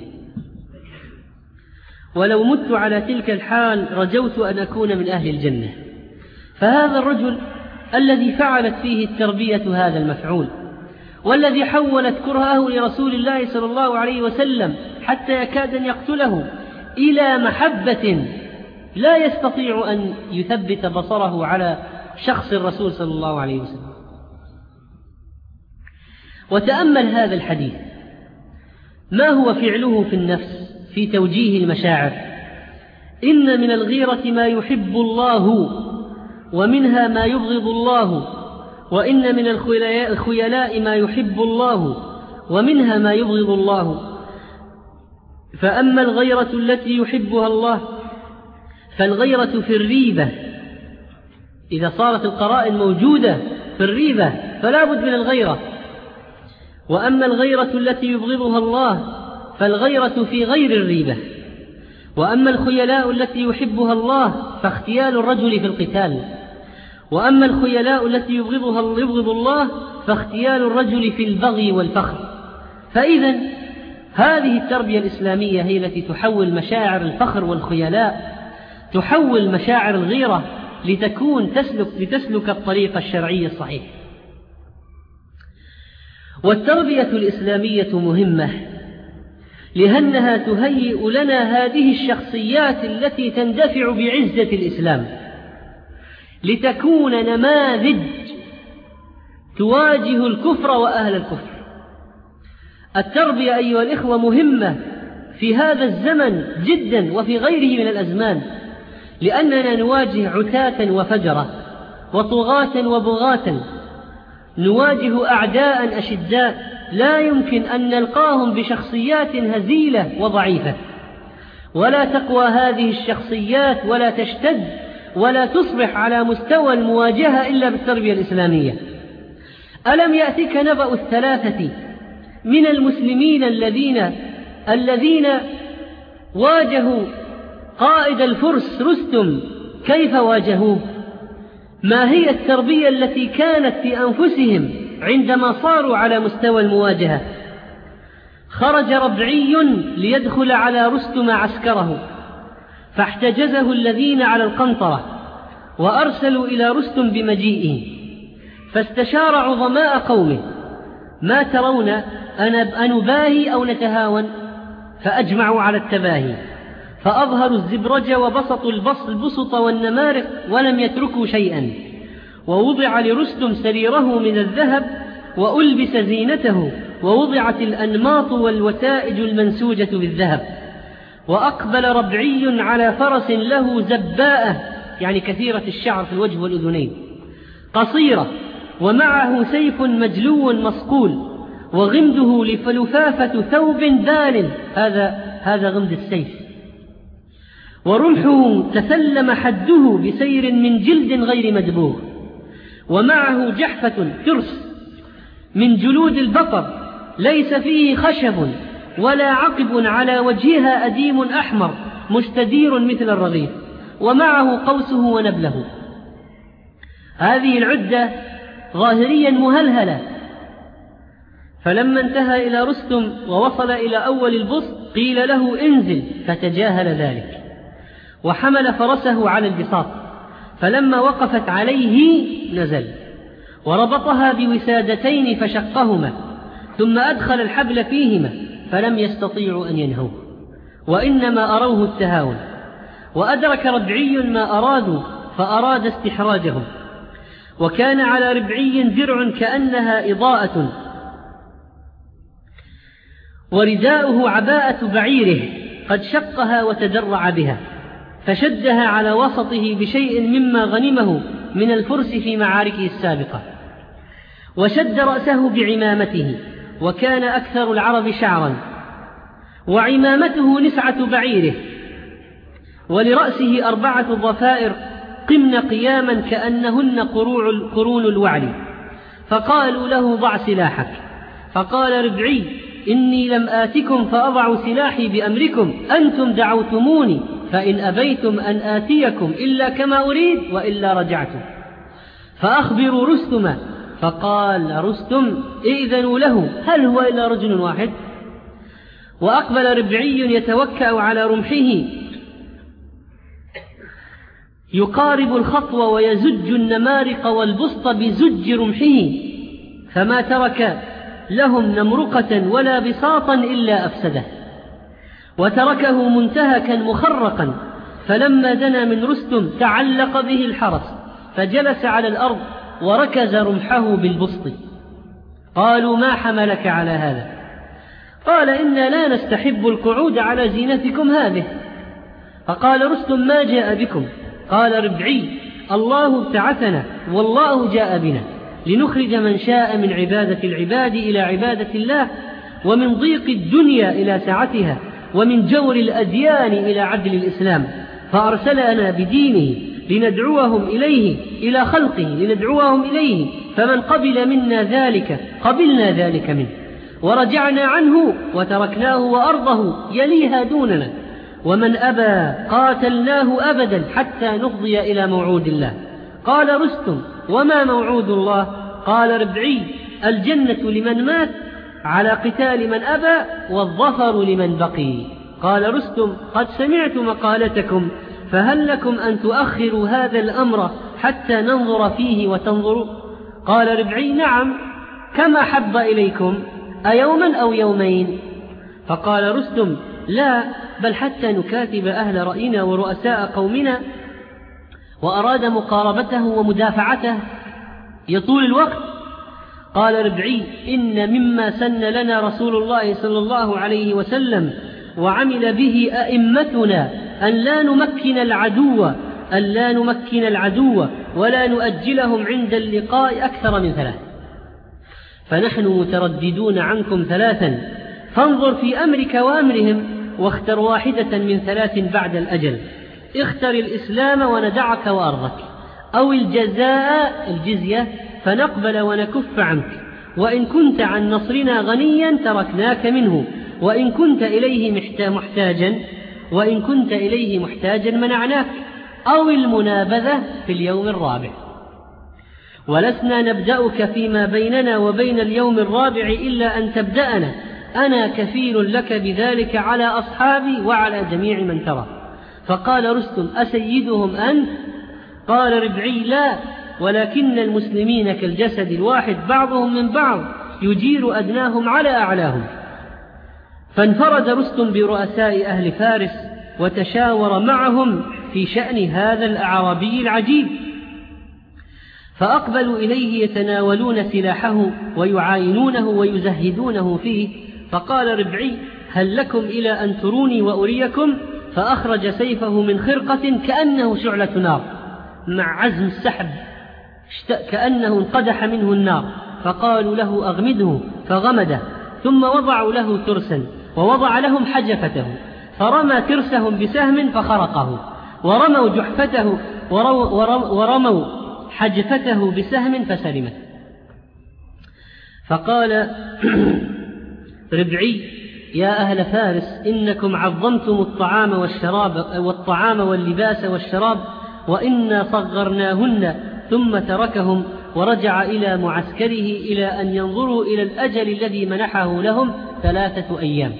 ولو مت على تلك الحال رجوت أن أكون من أهل الجنة. فهذا الرجل الذي فعلت فيه التربية هذا المفعول، والذي حولت كرهه لرسول الله صلى الله عليه وسلم حتى يكاد أن يقتله إلى محبة لا يستطيع أن يثبت بصره على شخص الرسول صلى الله عليه وسلم. وتأمل هذا الحديث، ما هو فعله في النفس في توجيه المشاعر. إن من الغيرة ما يحب الله، ومنها ما يبغض الله، وإن من الخيلاء ما يحب الله، ومنها ما يبغض الله. فأما الغيرة التي يحبها الله فالغيرة في الريبة، إذا صارت القرائن موجودة في الريبة فلا بد من الغيرة. وأما الغيرة التي يبغضها الله فالغيرة في غير الريبة. وأما الخيلاء التي يحبها الله فاختيال الرجل في القتال. وأما الخيلاء التي يبغضها يبغض الله فاختيال الرجل في البغي والفخر. فإذا هذه التربية الإسلامية هي التي تحول مشاعر الفخر والخيلاء، تحول مشاعر الغيرة لتكون تسلك لتسلك الطريق الشرعي الصحيح. والتربية الإسلامية مهمة لأنها تهيئ لنا هذه الشخصيات التي تندفع بعزة الإسلام، لتكون نماذج تواجه الكفر وأهل الكفر. التربية أيها الإخوة مهمة في هذا الزمن جدا وفي غيره من الأزمان، لأننا نواجه عتاة وفجرة وطغاة وبغاة، نواجه أعداء أشداء لا يمكن أن نلقاهم بشخصيات هزيلة وضعيفة، ولا تقوى هذه الشخصيات ولا تشتد ولا تصبح على مستوى المواجهة إلا بالتربية الإسلامية. ألم يأتك نبأ الثلاثة من المسلمين الذين الذين واجهوا قائد الفرس رستم؟ كيف واجهوه؟ ما هي التربية التي كانت في أنفسهم عندما صاروا على مستوى المواجهة؟ خرج ربعي ليدخل على رستم عسكره، فاحتجزه الذين على القنطرة وأرسلوا إلى رستم بمجيئه، فاستشار عظماء قومه: ما ترون، أنباهي أو نتهاون؟ فأجمعوا على التباهي، فأظهروا الزبرج وبسطوا البسط والنمارق ولم يتركوا شيئا. ووضع لرستم سريره من الذهب وألبس زينته، ووضعت الأنماط والوتائج المنسوجة بالذهب. وأقبل ربعي على فرس له زباءة، يعني كثيرة الشعر في الوجه والأذنين، قصيرة، ومعه سيف مجلو مصقول، وغمده لفلفافة ثوب بال، هذا هذا غمد السيف، ورمحه تسلم حده بسير من جلد غير مدبوغ، ومعه جحفة ترس من جلود البقر ليس فيه خشب ولا عقب، على وجهها أديم أحمر مستدير مثل الرغيف، ومعه قوسه ونبله. هذه العدة ظاهريا مهلهلة. فلما انتهى إلى رستم ووصل إلى أول البسط قيل له: انزل، فتجاهل ذلك وحمل فرسه على البساط، فلما وقفت عليه نزل، وربطها بوسادتين فشقهما، ثم أدخل الحبل فيهما فلم يستطيعوا أن ينهوه، وإنما أروه التهاون. وأدرك ربعي ما أرادوا فأراد استحراجهم، وكان على ربعي درع كأنها إضاءة، ورداؤه عباءة بعيره قد شقها وتدرع بها، فشدها على وسطه بشيء مما غنمه من الفرس في معاركه السابقة، وشد رأسه بعمامته، وكان أكثر العرب شعرا، وعمامته نسعة بعيره، ولرأسه أربعة ضفائر قمن قياما كأنهن قرون الوعل. فقالوا له ضع سلاحك، فقال ربعي إني لم آتكم فأضع سلاحي بأمركم، أنتم دعوتموني، فإن أبيتم أن آتيكم إلا كما أريد وإلا رجعتم، فأخبروا رستم. فقال رستم إذنوا له، هل هو إلا رجل واحد؟ وأقبل ربعي يتوكأ على رمحه يقارب الخطوة ويزج النمارق والبسط بزج رمحه، فما ترك لهم نمرقة ولا بساطا إلا أفسده، وتركه منتهكا مخرقا. فلما دنا من رستم تعلق به الحرس، فجلس على الأرض وركز رمحه بالبسط. قالوا ما حملك على هذا؟ قال إنا لا نستحب القعود على زينتكم هذه. فقال رستم ما جاء بكم؟ قال ربعي الله ابتعثنا والله جاء بنا لنخرج من شاء من عبادة العباد إلى عبادة الله، ومن ضيق الدنيا إلى سعتها، ومن جور الأديان إلى عدل الإسلام، فأرسلنا بدينه لندعوهم إليه إلى خلقه لندعوهم إليه، فمن قبل منا ذلك قبلنا ذلك منه، ورجعنا عنه وتركناه وأرضه يليها دوننا، ومن أبى قاتلناه أبدا حتى نقضي إلى موعود الله. قال رستم وما موعود الله؟ قال ربعي الجنة لمن مات على قتال من أبى، والظفر لمن بقي. قال رستم قد سمعت مقالتكم، فهل لكم أن تؤخروا هذا الأمر حتى ننظر فيه وتنظروا؟ قال ربعي نعم، كما حب إليكم، أيوما أو يومين؟ فقال رستم لا، بل حتى نكاتب أهل رأينا ورؤساء قومنا. وأراد مقاربته ومدافعته يطول الوقت. قال ربعي إن مما سن لنا رسول الله صلى الله عليه وسلم وعمل به أئمتنا أن لا نمكن العدو أن لا نمكن العدو ولا نؤجلهم عند اللقاء أكثر من ثلاث، فنحن مترددون عنكم ثلاثا، فانظر في أمرك وأمرهم واختر واحدة من ثلاث بعد الأجل، اختر الإسلام وندعك وأرضك، أو الجزاء الجزية فنقبل ونكف عنك، وإن كنت عن نصرنا غنيا تركناك منه، وإن كنت إليه محتاجا وإن كنت إليه محتاجا منعناك، أو المنابذة في اليوم الرابع، ولسنا نبدأك فيما بيننا وبين اليوم الرابع إلا أن تبدأنا، أنا كفيل لك بذلك على أصحابي وعلى جميع من ترى. فقال رستم أسيدهم أنت؟ قال ربعي لا، ولكن المسلمين كالجسد الواحد بعضهم من بعض يجير أدناهم على أعلاهم. فانفرد رستم برؤساء أهل فارس وتشاور معهم في شأن هذا الأعرابي العجيب، فأقبلوا إليه يتناولون سلاحه ويعاينونه ويزهدونه فيه. فقال ربعي هل لكم إلى أن تروني وأريكم؟ فأخرج سيفه من خرقة كأنه شعلة نار مع عزم السحب كأنه انقدح منه النار، فقالوا له أغمده فغمده، ثم وضعوا له ترسا ووضع لهم حجفته، فرمى ترسهم بسهم فخرقه، ورموا جحفته ورموا حجفته بسهم فسلمت. فقال ربعي يا أهل فارس إنكم عظمتم الطعام والشراب والطعام واللباس والشراب، وإنا صغرناهن. ثم تركهم ورجع إلى معسكره إلى أن ينظروا إلى الأجل الذي منحه لهم ثلاثة أيام.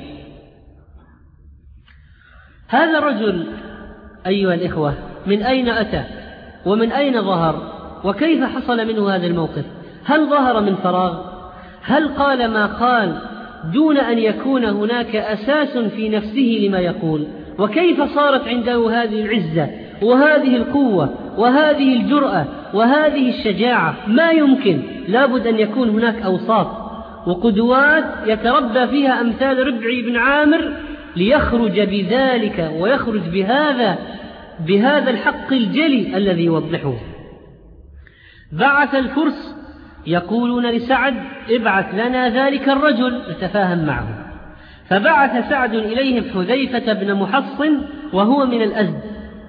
هذا الرجل أيها الإخوة من أين أتى ومن أين ظهر وكيف حصل منه هذا الموقف؟ هل ظهر من فراغ؟ هل قال ما قال دون أن يكون هناك أساس في نفسه لما يقول؟ وكيف صارت عنده هذه العزة وهذه القوة وهذه الجرأة وهذه الشجاعة؟ ما يمكن، لابد أن يكون هناك أوصاف وقدوات يتربى فيها أمثال ربعي بن عامر ليخرج بذلك ويخرج بهذا بهذا الحق الجلي الذي يوضحه. بعث الفرس يقولون لسعد: ابعث لنا ذلك الرجل نتفاهم معه. فبعث سعد إليهم حذيفة بن محصن وهو من الأزد،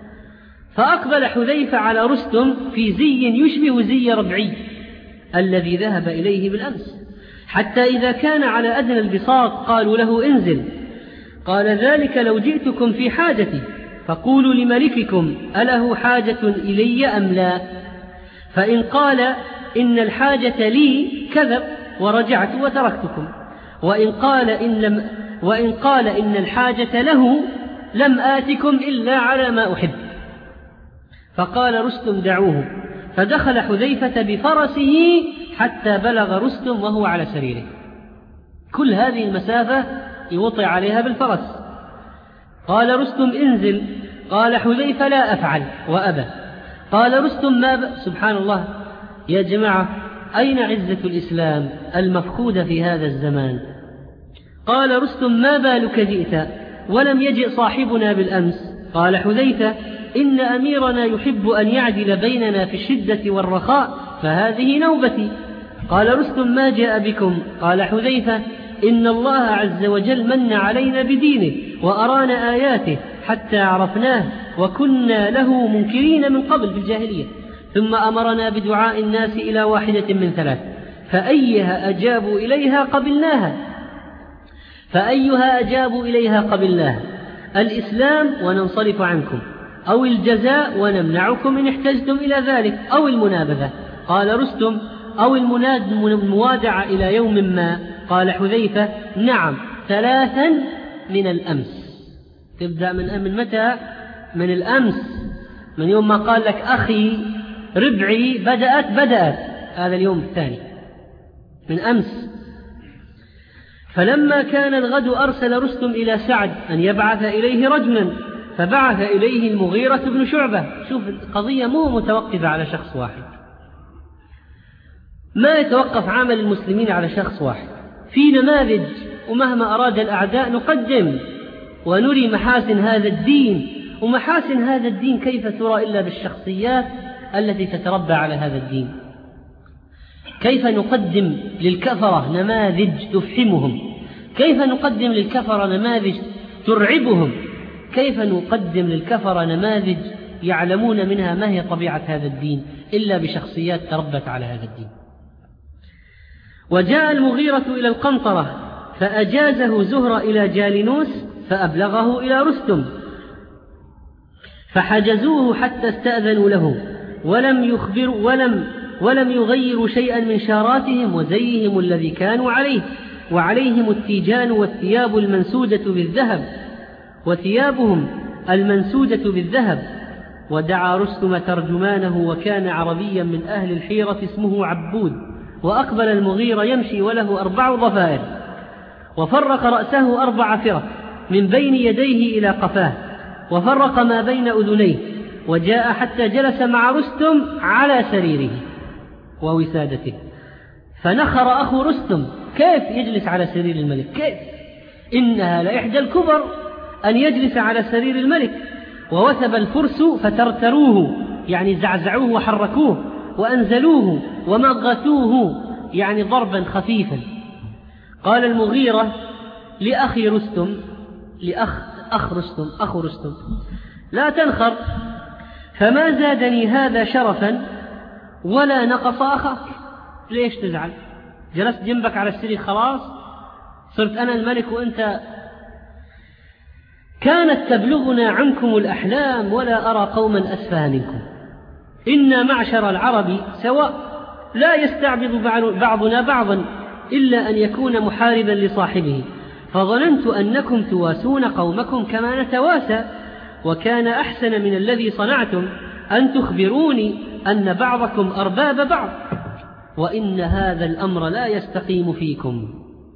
فأقبل حذيفة على رستم في زي يشبه زي ربعي الذي ذهب إليه بالأمس، حتى إذا كان على أدنى البساط قالوا له: انزل. قال: ذلك لو جئتكم في حاجتي فقولوا لملككم أله حاجة إلي أم لا؟ فإن قال إن الحاجة لي كذب ورجعت وتركتكم، وإن قال إن, لم وإن قال إن الحاجة له لم آتكم إلا على ما أحب. فقال رستم: دعوه. فدخل حذيفة بفرسه حتى بلغ رستم وهو على سريره. كل هذه المسافة يوطئ عليها بالفرس. قال رستم: انزل. قال حذيفة: لا أفعل، وأبى. قال رستم: ما ب... سبحان الله يا جماعة، أين عزة الإسلام المفقودة في هذا الزمان؟ قال رستم: ما بالك جئت ولم يجئ صاحبنا بالأمس؟ قال حذيفة: إن أميرنا يحب أن يعدل بيننا في الشدة والرخاء، فهذه نوبتي. قال رستم: ما جاء بكم؟ قال حذيفة: إن الله عز وجل من علينا بدينه وأرانا آياته حتى عرفناه، وكنا له منكرين من قبل في الجاهلية، ثم أمرنا بدعاء الناس إلى واحدة من ثلاث، فأيها أجابوا إليها قبلناها فأيها أجابوا إليها قبلناها الإسلام وننصرف عنكم، أو الجزاء ونمنعكم إن احتجتم إلى ذلك، أو المنابذة. قال رستم: أو الموادعة إلى يوم ما. قال حذيفة: نعم، ثلاثا من الأمس. تبدأ من من متى؟ من الأمس، من يوم ما قال لك أخي ربعي بدأت بدأت هذا اليوم الثاني من أمس. فلما كان الغد أرسل رستم إلى سعد أن يبعث إليه رجلا، فبعث إليه المغيرة بن شعبة. شوف القضية مو متوقفة على شخص واحد، ما يتوقف عمل المسلمين على شخص واحد، في نماذج، ومهما أراد الأعداء نقدم ونري محاسن هذا الدين. ومحاسن هذا الدين كيف ترى إلا بالشخصيات التي تتربى على هذا الدين؟ كيف نقدم للكفرة نماذج تفحمهم؟ كيف نقدم للكفرة نماذج ترعبهم؟ كيف نقدم للكفرة نماذج يعلمون منها ما هي طبيعة هذا الدين إلا بشخصيات تربت على هذا الدين؟ وجاء المغيرة إلى القنطرة فأجازه زهرة إلى جالينوس فأبلغه إلى رستم، فحجزوه حتى استأذنوا له، ولم يخبروا ولم ولم يغيروا شيئا من شاراتهم وزيهم الذي كانوا عليه، وعليهم التيجان والثياب المنسودة بالذهب وثيابهم المنسودة بالذهب. ودعا رستم ترجمانه وكان عربيا من أهل الحيرة اسمه عبود. وأقبل المغيرة يمشي وله أربع ضفائر، وفرق رأسه أربع فرق من بين يديه إلى قفاه، وفرق ما بين أذنيه، وجاء حتى جلس مع رستم على سريره ووسادته. فنخر أخو رستم: كيف يجلس على سرير الملك؟ كيف؟ إنها لإحدى الكبر أن يجلس على سرير الملك. ووثب الفرس فترتروه، يعني زعزعوه وحركوه، وأنزلوه ومغتوه، يعني ضربا خفيفا. قال المغيرة لأخي رستم لأخ أخ رستم أخو رستم: لا تنخر، فما زادني هذا شرفا ولا نقص أخاك. ليش تزعل؟ جلست جنبك على السرير خلاص، صرت أنا الملك وأنت. كانت تبلغنا عنكم الأحلام ولا أرى قوما أسفه منكم. إنا معشر العرب سواء، لا يستعبد بعضنا بعضا إلا أن يكون محاربا لصاحبه، فظننت أنكم تواسون قومكم كما نتواسى، وكان أحسن من الذي صنعتم أن تخبروني أن بعضكم أرباب بعض. وإن هذا الأمر لا يستقيم فيكم.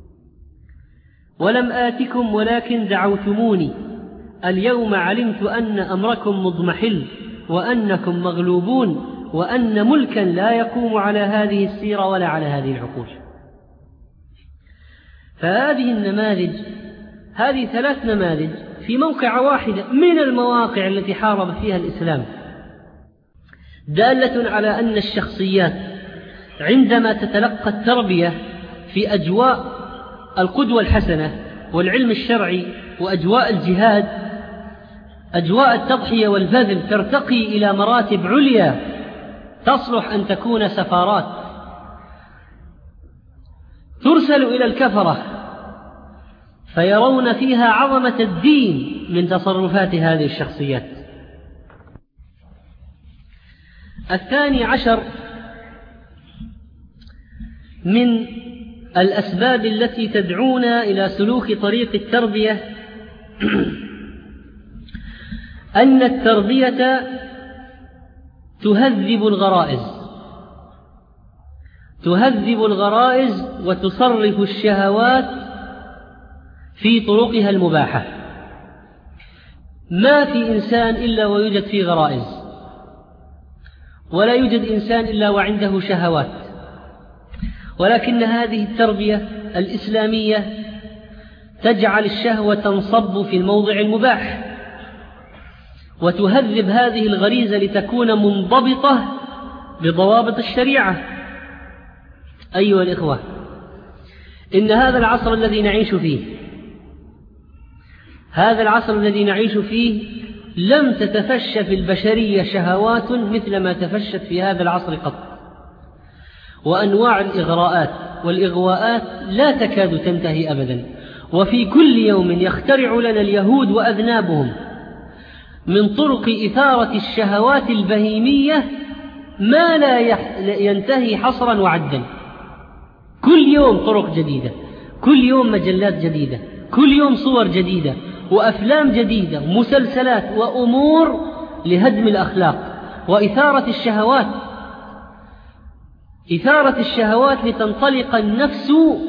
ولم آتكم ولكن دعوتموني، اليوم علمت أن أمركم مضمحل وأنكم مغلوبون وأن ملكا لا يقوم على هذه السيرة ولا على هذه العقول. فهذه النماذج، هذه ثلاث نماذج في موقع واحدة من المواقع التي حارب فيها الإسلام، دالة على أن الشخصيات عندما تتلقى التربية في أجواء القدوة الحسنة والعلم الشرعي وأجواء الجهاد، أجواء التضحية والبذل، ترتقي إلى مراتب عليا تصلح أن تكون سفارات ترسل إلى الكفرة فيرون فيها عظمة الدين من تصرفات هذه الشخصيات. الثاني عشر من الأسباب التي تدعونا إلى سلوك طريق التربية أن التربية تهذب الغرائز، تهذب الغرائز وتصرف الشهوات في طرقها المباحة. ما في إنسان إلا ويوجد فيه غرائز، ولا يوجد إنسان إلا وعنده شهوات، ولكن هذه التربية الإسلامية تجعل الشهوة تنصب في الموضع المباح، وتهذب هذه الغريزة لتكون منضبطة بضوابط الشريعة. أيها الإخوة، إن هذا العصر الذي نعيش فيه هذا العصر الذي نعيش فيه لم تتفشى في البشرية شهوات مثل ما تفشت في هذا العصر قط، وأنواع الإغراءات والإغواءات لا تكاد تنتهي أبدا. وفي كل يوم يخترع لنا اليهود وأذنابهم من طرق إثارة الشهوات البهيمية ما لا ينتهي حصرا وعدا. كل يوم طرق جديدة، كل يوم مجلات جديدة، كل يوم صور جديدة وأفلام جديدة ومسلسلات وأمور لهدم الأخلاق وإثارة الشهوات، إثارة الشهوات لتنطلق النفس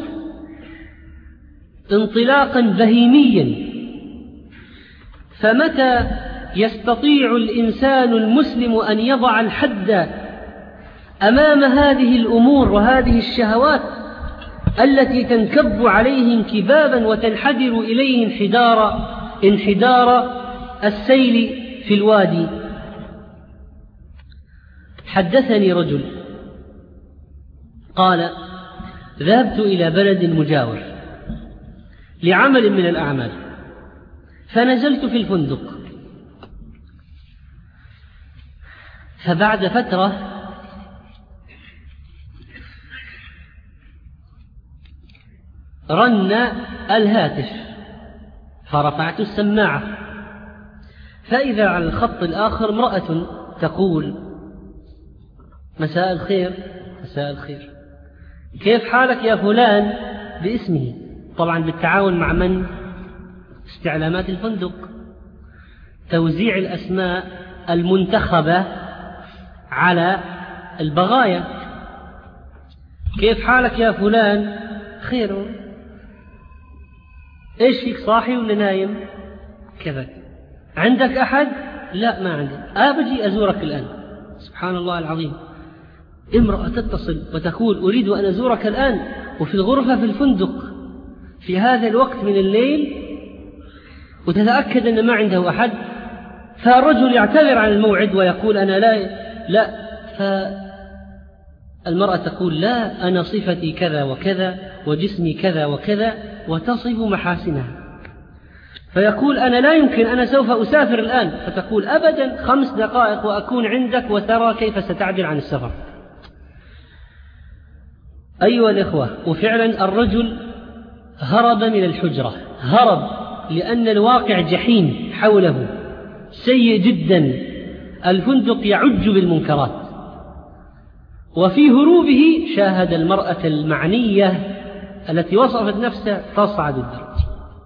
انطلاقا بهيميا. فمتى يستطيع الإنسان المسلم أن يضع الحد أمام هذه الأمور وهذه الشهوات التي تنكب عليه انكبابا وتنحدر إليه انحدار انحدار السيل في الوادي؟ حدثني رجل قال: ذهبت إلى بلد مجاور لعمل من الأعمال، فنزلت في الفندق، فبعد فترة رن الهاتف فرفعت السماعة، فإذا على الخط الآخر امرأة تقول: مساء الخير. مساء الخير، كيف حالك يا فلان؟ باسمه، طبعا بالتعاون مع من؟ استعلامات الفندق، توزيع الأسماء المنتخبة على البغايا. كيف حالك يا فلان؟ خير. ايش فيك، صاحي ولا نايم؟ كذا. عندك أحد؟ لا ما عندي، أبجي أزورك الآن. سبحان الله العظيم، امرأة تتصل وتقول: أريد أن أزورك الآن، وفي الغرفة في الفندق في هذا الوقت من الليل، وتتأكد أن ما عنده أحد. فالرجل يعتذر عن الموعد ويقول: أنا لا لا فالمرأة تقول: لا، أنا صفتي كذا وكذا وجسمي كذا وكذا، وتصف محاسنها. فيقول: أنا لا يمكن، أنا سوف أسافر الآن. فتقول: أبدا، خمس دقائق وأكون عندك وترى كيف ستعدل عن السفر. أيها الإخوة، وفعلا الرجل هرب من الحجرة، هرب لأن الواقع جحيم حوله سيء جدا، الفندق يعج بالمنكرات. وفي هروبه شاهد المرأة المعنية التي وصفت نفسها تصعد الدرج،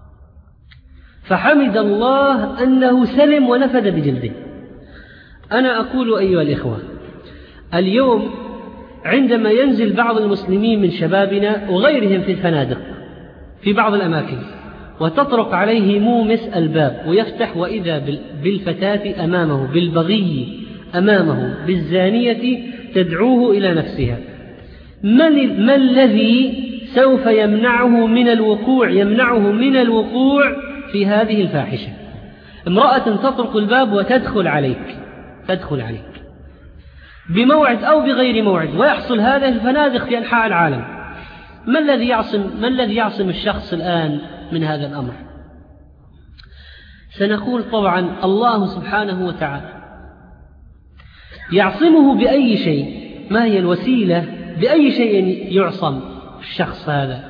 فحمد الله أنه سلم ونفد بجلده. أنا أقول أيها الإخوة، اليوم عندما ينزل بعض المسلمين من شبابنا وغيرهم في الفنادق في بعض الأماكن وتطرق عليه مومس الباب ويفتح وإذا بالفتاة أمامه، بالبغي أمامه، بالزانية تدعوه إلى نفسها، من ما الذي سوف يمنعه من الوقوع يمنعه من الوقوع في هذه الفاحشة؟ امرأة تطرق الباب وتدخل عليك تدخل عليك بموعد أو بغير موعد، ويحصل هذا في الفنادق في أنحاء العالم. ما الذي يعصم ما الذي يعصم الشخص الآن من هذا الأمر؟ سنقول طبعا الله سبحانه وتعالى يعصمه بأي شيء. ما هي الوسيلة؟ بأي شيء يعصم الشخص هذا؟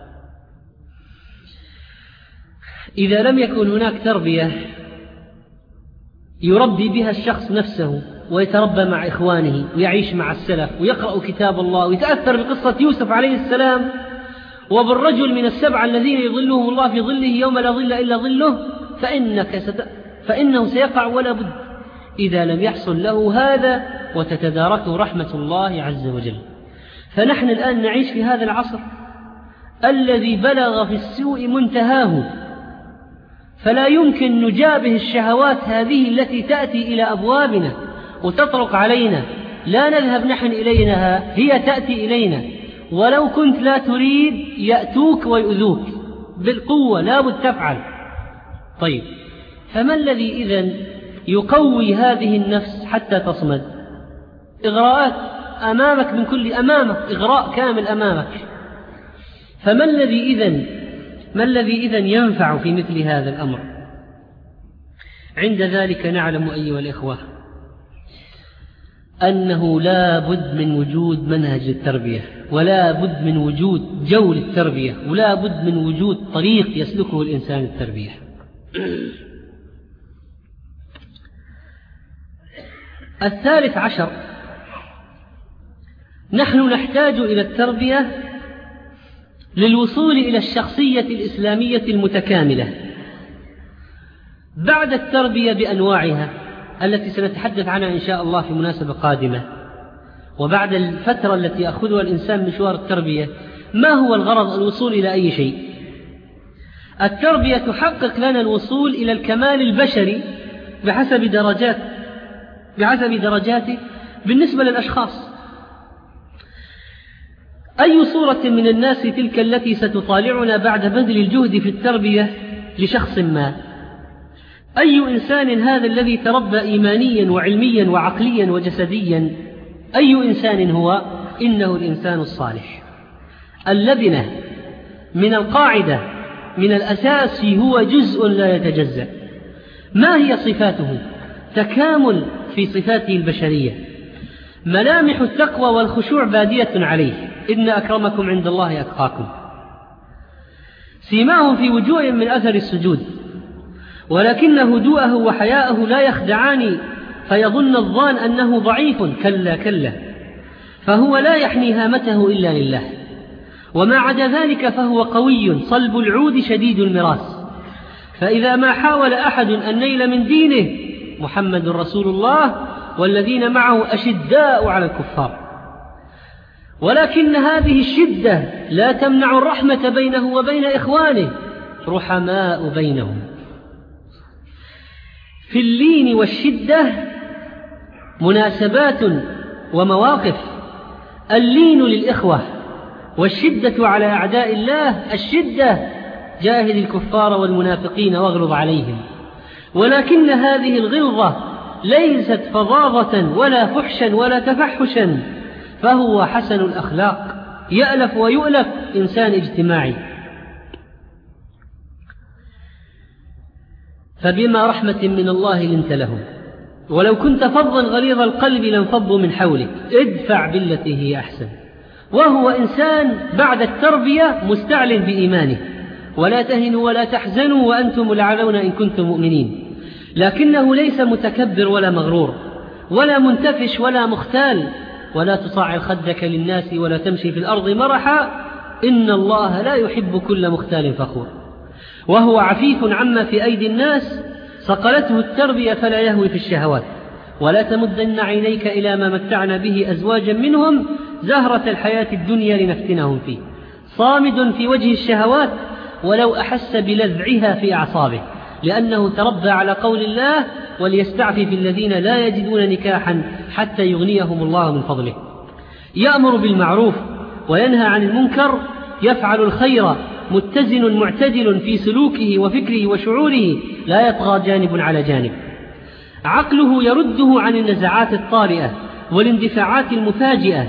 إذا لم يكن هناك تربية يربي بها الشخص نفسه ويتربى مع إخوانه ويعيش مع السلف ويقرأ كتاب الله ويتأثر بقصة يوسف عليه السلام وبالرجل من السبعة الذين يظلهم الله في ظله يوم لا ظل إلا ظله، فإنك ست... فإنه سيقع ولا بد إذا لم يحصل له هذا وتتداركه رحمة الله عز وجل. فنحن الآن نعيش في هذا العصر الذي بلغ في السوء منتهاه، فلا يمكن نجابه الشهوات هذه التي تأتي إلى أبوابنا وتطرق علينا، لا نذهب نحن إليها، هي تأتي إلينا، ولو كنت لا تريد يأتوك ويؤذوك بالقوة، لا بد تفعل. طيب، فما الذي إذن يقوي هذه النفس حتى تصمد؟ إغراءات أمامك من كل أمامك، إغراء كامل أمامك. فما الذي إذن ما الذي إذن ينفع في مثل هذا الأمر؟ عند ذلك نعلم أيها الإخوة أنه لا بد من وجود منهج التربية، ولا بد من وجود جول التربية، ولا بد من وجود طريق يسلكه الإنسان التربية. الثالث عشر، نحن نحتاج إلى التربية للوصول إلى الشخصية الإسلامية المتكاملة بعد التربية بأنواعها التي سنتحدث عنها إن شاء الله في مناسبة قادمة. وبعد الفترة التي يأخذها الإنسان مشوار التربية، ما هو الغرض؟ الوصول إلى أي شيء. التربية تحقق لنا الوصول إلى الكمال البشري بحسب درجات بحسب درجاته بالنسبة للأشخاص. أي صورة من الناس تلك التي ستطالعنا بعد بذل الجهد في التربية لشخص ما؟ أي إنسان هذا الذي تربى إيمانيا وعلميا وعقليا وجسديا؟ أي إنسان هو؟ إنه الإنسان الصالح. اللبنة من القاعدة من الأساس هو جزء لا يتجزأ. ما هي صفاته؟ تكامل في صفاته البشرية، ملامح التقوى والخشوع بادية عليه، إن أكرمكم عند الله أتقاكم. سيماهم في وجوه من أثر السجود، ولكن هدوءه وحياءه لا يخدعان فيظن الظان أنه ضعيف، كلا كلا، فهو لا يحني هامته إلا لله، وما عدا ذلك فهو قوي صلب العود شديد المراس. فإذا ما حاول أحد أن نيل من دينه، محمد رسول الله والذين معه أشداء على الكفار، ولكن هذه الشدة لا تمنع الرحمة بينه وبين إخوانه، رحماء بينهم. في اللين والشدة مناسبات ومواقف. اللين للإخوة والشدة على أعداء الله. الشدة جاهد الكفار والمنافقين واغلظ عليهم، ولكن هذه الغلظة ليست فظاظة ولا فحشا ولا تفحشا، فهو حسن الأخلاق، يألف ويؤلف، إنسان اجتماعي. فبما رحمة من الله لنت لهم، ولو كنت فظا غليظ القلب لانفضوا من حولك، ادفع بالتي هي أحسن. وهو إنسان بعد التربية مستعلن بإيمانه، ولا تهنوا ولا تحزنوا وأنتم الأعلون إن كنتم مؤمنين، لكنه ليس متكبر ولا مغرور ولا منتفش ولا مختال. ولا تصعر خدك للناس ولا تمشي في الأرض مرحا، إن الله لا يحب كل مختال فخور. وهو عفيف عما في أيدي الناس، صقلته التربية فلا يهوي في الشهوات. ولا تمدن عينيك إلى ما متعنا به أزواجا منهم زهرة الحياة الدنيا لنفتنهم فيه، صامد في وجه الشهوات ولو أحس بلذعها في أعصابه، لأنه تربى على قول الله: وليستعفف الذين لا يجدون نكاحا حتى يغنيهم الله من فضله. يأمر بالمعروف وينهى عن المنكر، يفعل الخير، متزن معتدل في سلوكه وفكره وشعوره، لا يطغى جانب على جانب. عقله يرده عن النزعات الطارئة والاندفاعات المفاجئة،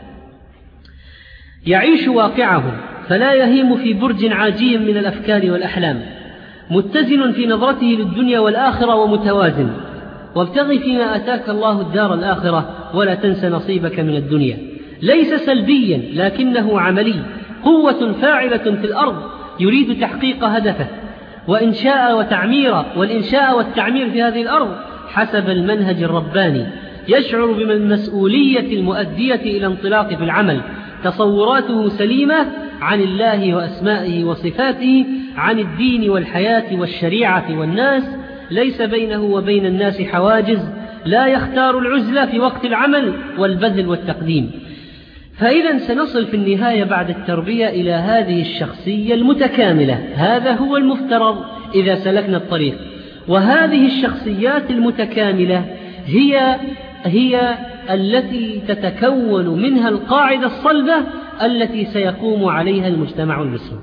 يعيش واقعه فلا يهيم في برج عاجي من الأفكار والأحلام، متزن في نظرته للدنيا والآخرة ومتوازن. وابتغ فيما آتاك الله الدار الآخرة ولا تنس نصيبك من الدنيا. ليس سلبيا لكنه عملي، قوة فاعلة في الأرض يريد تحقيق هدفه وإنشاء وتعمير، والإنشاء والتعمير في هذه الأرض حسب المنهج الرباني. يشعر بالمسؤولية المؤدية إلى انطلاق في العمل، تصوراته سليمة عن الله وأسمائه وصفاته، عن الدين والحياة والشريعة والناس، ليس بينه وبين الناس حواجز، لا يختار العزلة في وقت العمل والبذل والتقديم. فإذا سنصل في النهاية بعد التربية إلى هذه الشخصية المتكاملة، هذا هو المفترض إذا سلكنا الطريق. وهذه الشخصيات المتكاملة هي هي التي تتكون منها القاعدة الصلبة التي سيقوم عليها المجتمع المسلم.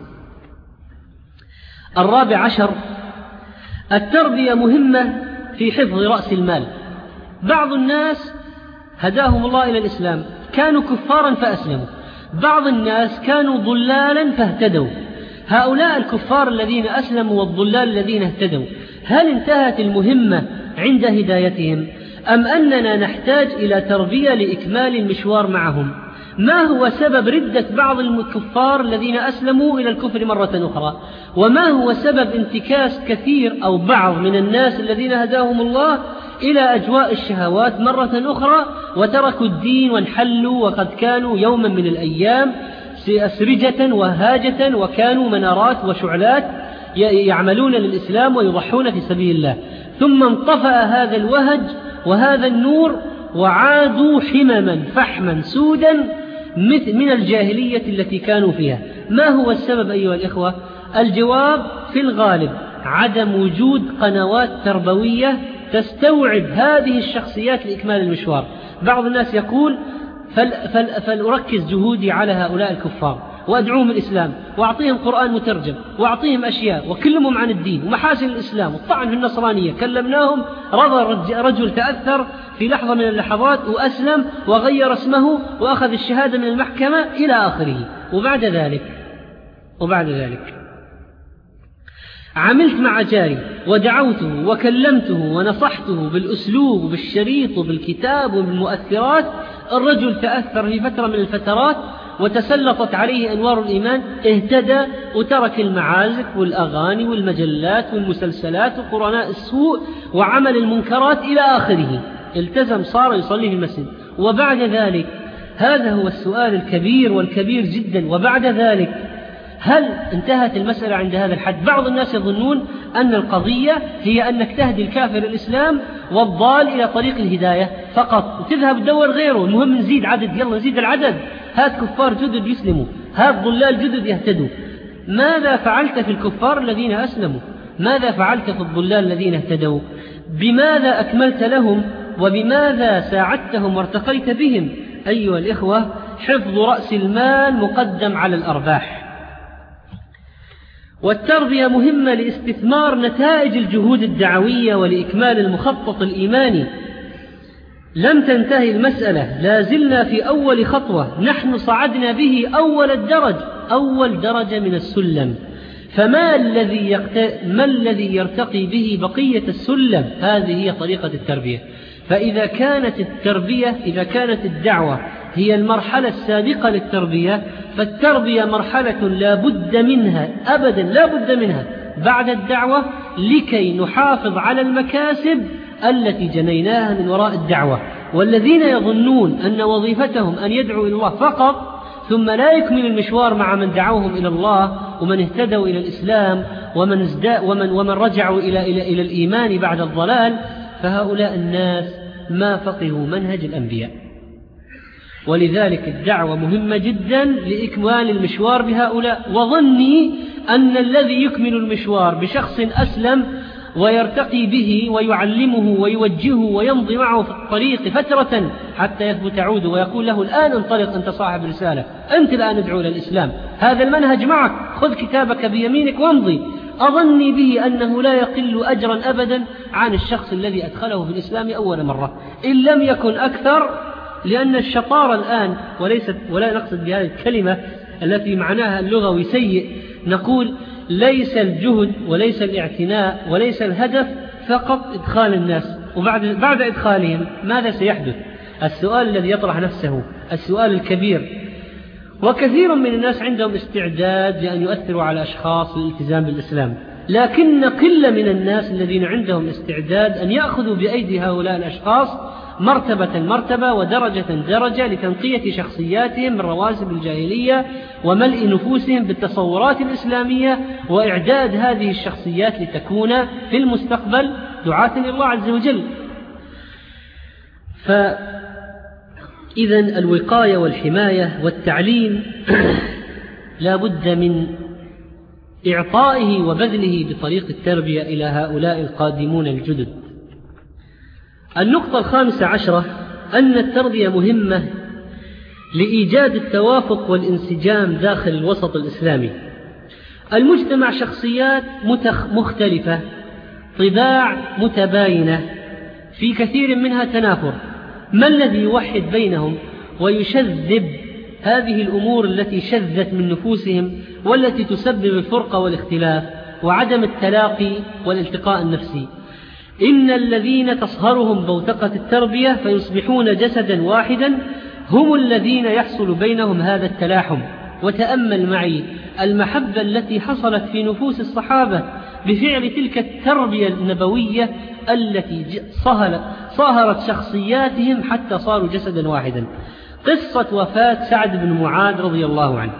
الرابع عشر: التربية مهمة في حفظ رأس المال. بعض الناس هداهم الله إلى الإسلام كانوا كفارا فأسلموا، بعض الناس كانوا ضلالا فاهتدوا. هؤلاء الكفار الذين أسلموا والضلال الذين اهتدوا، هل انتهت المهمة عند هدايتهم، أم أننا نحتاج إلى تربية لإكمال المشوار معهم؟ ما هو سبب ردة بعض الكفار الذين أسلموا إلى الكفر مرة أخرى؟ وما هو سبب انتكاس كثير أو بعض من الناس الذين هداهم الله إلى أجواء الشهوات مرة أخرى وتركوا الدين وانحلوا، وقد كانوا يوما من الأيام أسرجة وهاجة، وكانوا منارات وشعلات يعملون للإسلام ويضحون في سبيل الله، ثم انطفأ هذا الوهج وهذا النور وعادوا حمما فحما سودا من الجاهلية التي كانوا فيها. ما هو السبب أيها الإخوة؟ الجواب في الغالب عدم وجود قنوات تربوية تستوعب هذه الشخصيات لإكمال المشوار. بعض الناس يقول فل فل فلأركز جهودي على هؤلاء الكفار وأدعوهم الإسلام وأعطيهم قرآن مترجم وأعطيهم أشياء وكلمهم عن الدين ومحاسن الإسلام والطعن في النصرانية. كلمناهم، رضى رجل تأثر في لحظة من اللحظات وأسلم وغير اسمه وأخذ الشهادة من المحكمة إلى آخره. وبعد ذلك وبعد ذلك عملت مع جاري ودعوته وكلمته ونصحته بالأسلوب وبالشريط وبالكتاب وبالمؤثرات. الرجل تأثر في فترة من الفترات وتسلطت عليه أنوار الإيمان، اهتدى وترك المعازف والأغاني والمجلات والمسلسلات وقرناء السوء وعمل المنكرات إلى آخره. التزم، صار يصلي في المسجد. وبعد ذلك هذا هو السؤال الكبير والكبير جدا، وبعد ذلك هل انتهت المسألة عند هذا الحد؟ بعض الناس يظنون أن القضية هي أنك تهدي الكافر الإسلام والضال إلى طريق الهداية فقط، وتذهب تدور غيره، المهم نزيد عدد، يلا نزيد العدد، هات كفار جدد يسلموا، هات ضلال جدد يهتدوا. ماذا فعلت في الكفار الذين أسلموا؟ ماذا فعلت في الضلال الذين اهتدوا؟ بماذا أكملت لهم وبماذا ساعدتهم وارتقيت بهم؟ أيها الإخوة، حفظ رأس المال مقدم على الأرباح. والتربية مهمة لاستثمار نتائج الجهود الدعوية ولإكمال المخطط الإيماني. لم تنتهي المسألة، لا زلنا في أول خطوة، نحن صعدنا به أول الدرج أول درجة من السلم. فما الذي يقت... ما الذي يرتقي به بقية السلم؟ هذه هي طريقة التربية. فإذا كانت التربية إذا كانت الدعوة هي المرحلة السابقة للتربية، فالتربية مرحلة لا بد منها أبدا، لا بد منها بعد الدعوة، لكي نحافظ على المكاسب التي جنيناها من وراء الدعوة. والذين يظنون أن وظيفتهم أن يدعوا إلى الله فقط ثم لا يكمل المشوار مع من دعوهم إلى الله ومن اهتدوا إلى الإسلام ومن, ومن, ومن رجعوا إلى, إلى, إلى الإيمان بعد الضلال، فهؤلاء الناس ما فقهوا منهج الأنبياء. ولذلك الدعوة مهمة جدا لإكمال المشوار بهؤلاء. وظني أن الذي يكمل المشوار بشخص أسلم ويرتقي به ويعلمه ويوجهه ويمضي معه في الطريق فترة حتى يثبت عوده ويقول له الآن انطلق أنت صاحب رسالة، أنت الآن ادعو للإسلام، هذا المنهج معك، خذ كتابك بيمينك وامضي، أظني به أنه لا يقل أجرا أبدا عن الشخص الذي أدخله في الإسلام أول مرة إن لم يكن أكثر. لأن الشطارة الآن، وليست ولا نقصد بهذه الكلمة التي معناها اللغوي سيء، نقول ليس الجهد وليس الاعتناء وليس الهدف فقط إدخال الناس، وبعد بعد إدخالهم ماذا سيحدث؟ السؤال الذي يطرح نفسه، السؤال الكبير. وكثير من الناس عندهم استعداد لأن يؤثروا على أشخاص للالتزام بالإسلام، لكن قلة من الناس الذين عندهم استعداد أن يأخذوا بأيدي هؤلاء الأشخاص مرتبة مرتبة ودرجة درجة لتنقية شخصياتهم من رواسب الجاهلية وملء نفوسهم بالتصورات الإسلامية وإعداد هذه الشخصيات لتكون في المستقبل دعاة إلى الله عز وجل. فإذا الوقاية والحماية والتعليم لا بد من إعطائه وبذله بطريق التربية إلى هؤلاء القادمون الجدد. النقطة الخامسة عشرة أن التربية مهمة لإيجاد التوافق والانسجام داخل الوسط الإسلامي. المجتمع شخصيات مختلفة، طباع متباينة، في كثير منها تنافر. ما الذي يوحد بينهم ويشذب هذه الأمور التي شذت من نفوسهم والتي تسبب الفرقة والاختلاف وعدم التلاقي والالتقاء النفسي؟ إن الذين تصهرهم بوتقة التربية فيصبحون جسدا واحدا هم الذين يحصل بينهم هذا التلاحم. وتأمل معي المحبة التي حصلت في نفوس الصحابة بفعل تلك التربية النبوية التي صهرت شخصياتهم حتى صاروا جسدا واحدا. قصة وفاة سعد بن معاذ رضي الله عنه،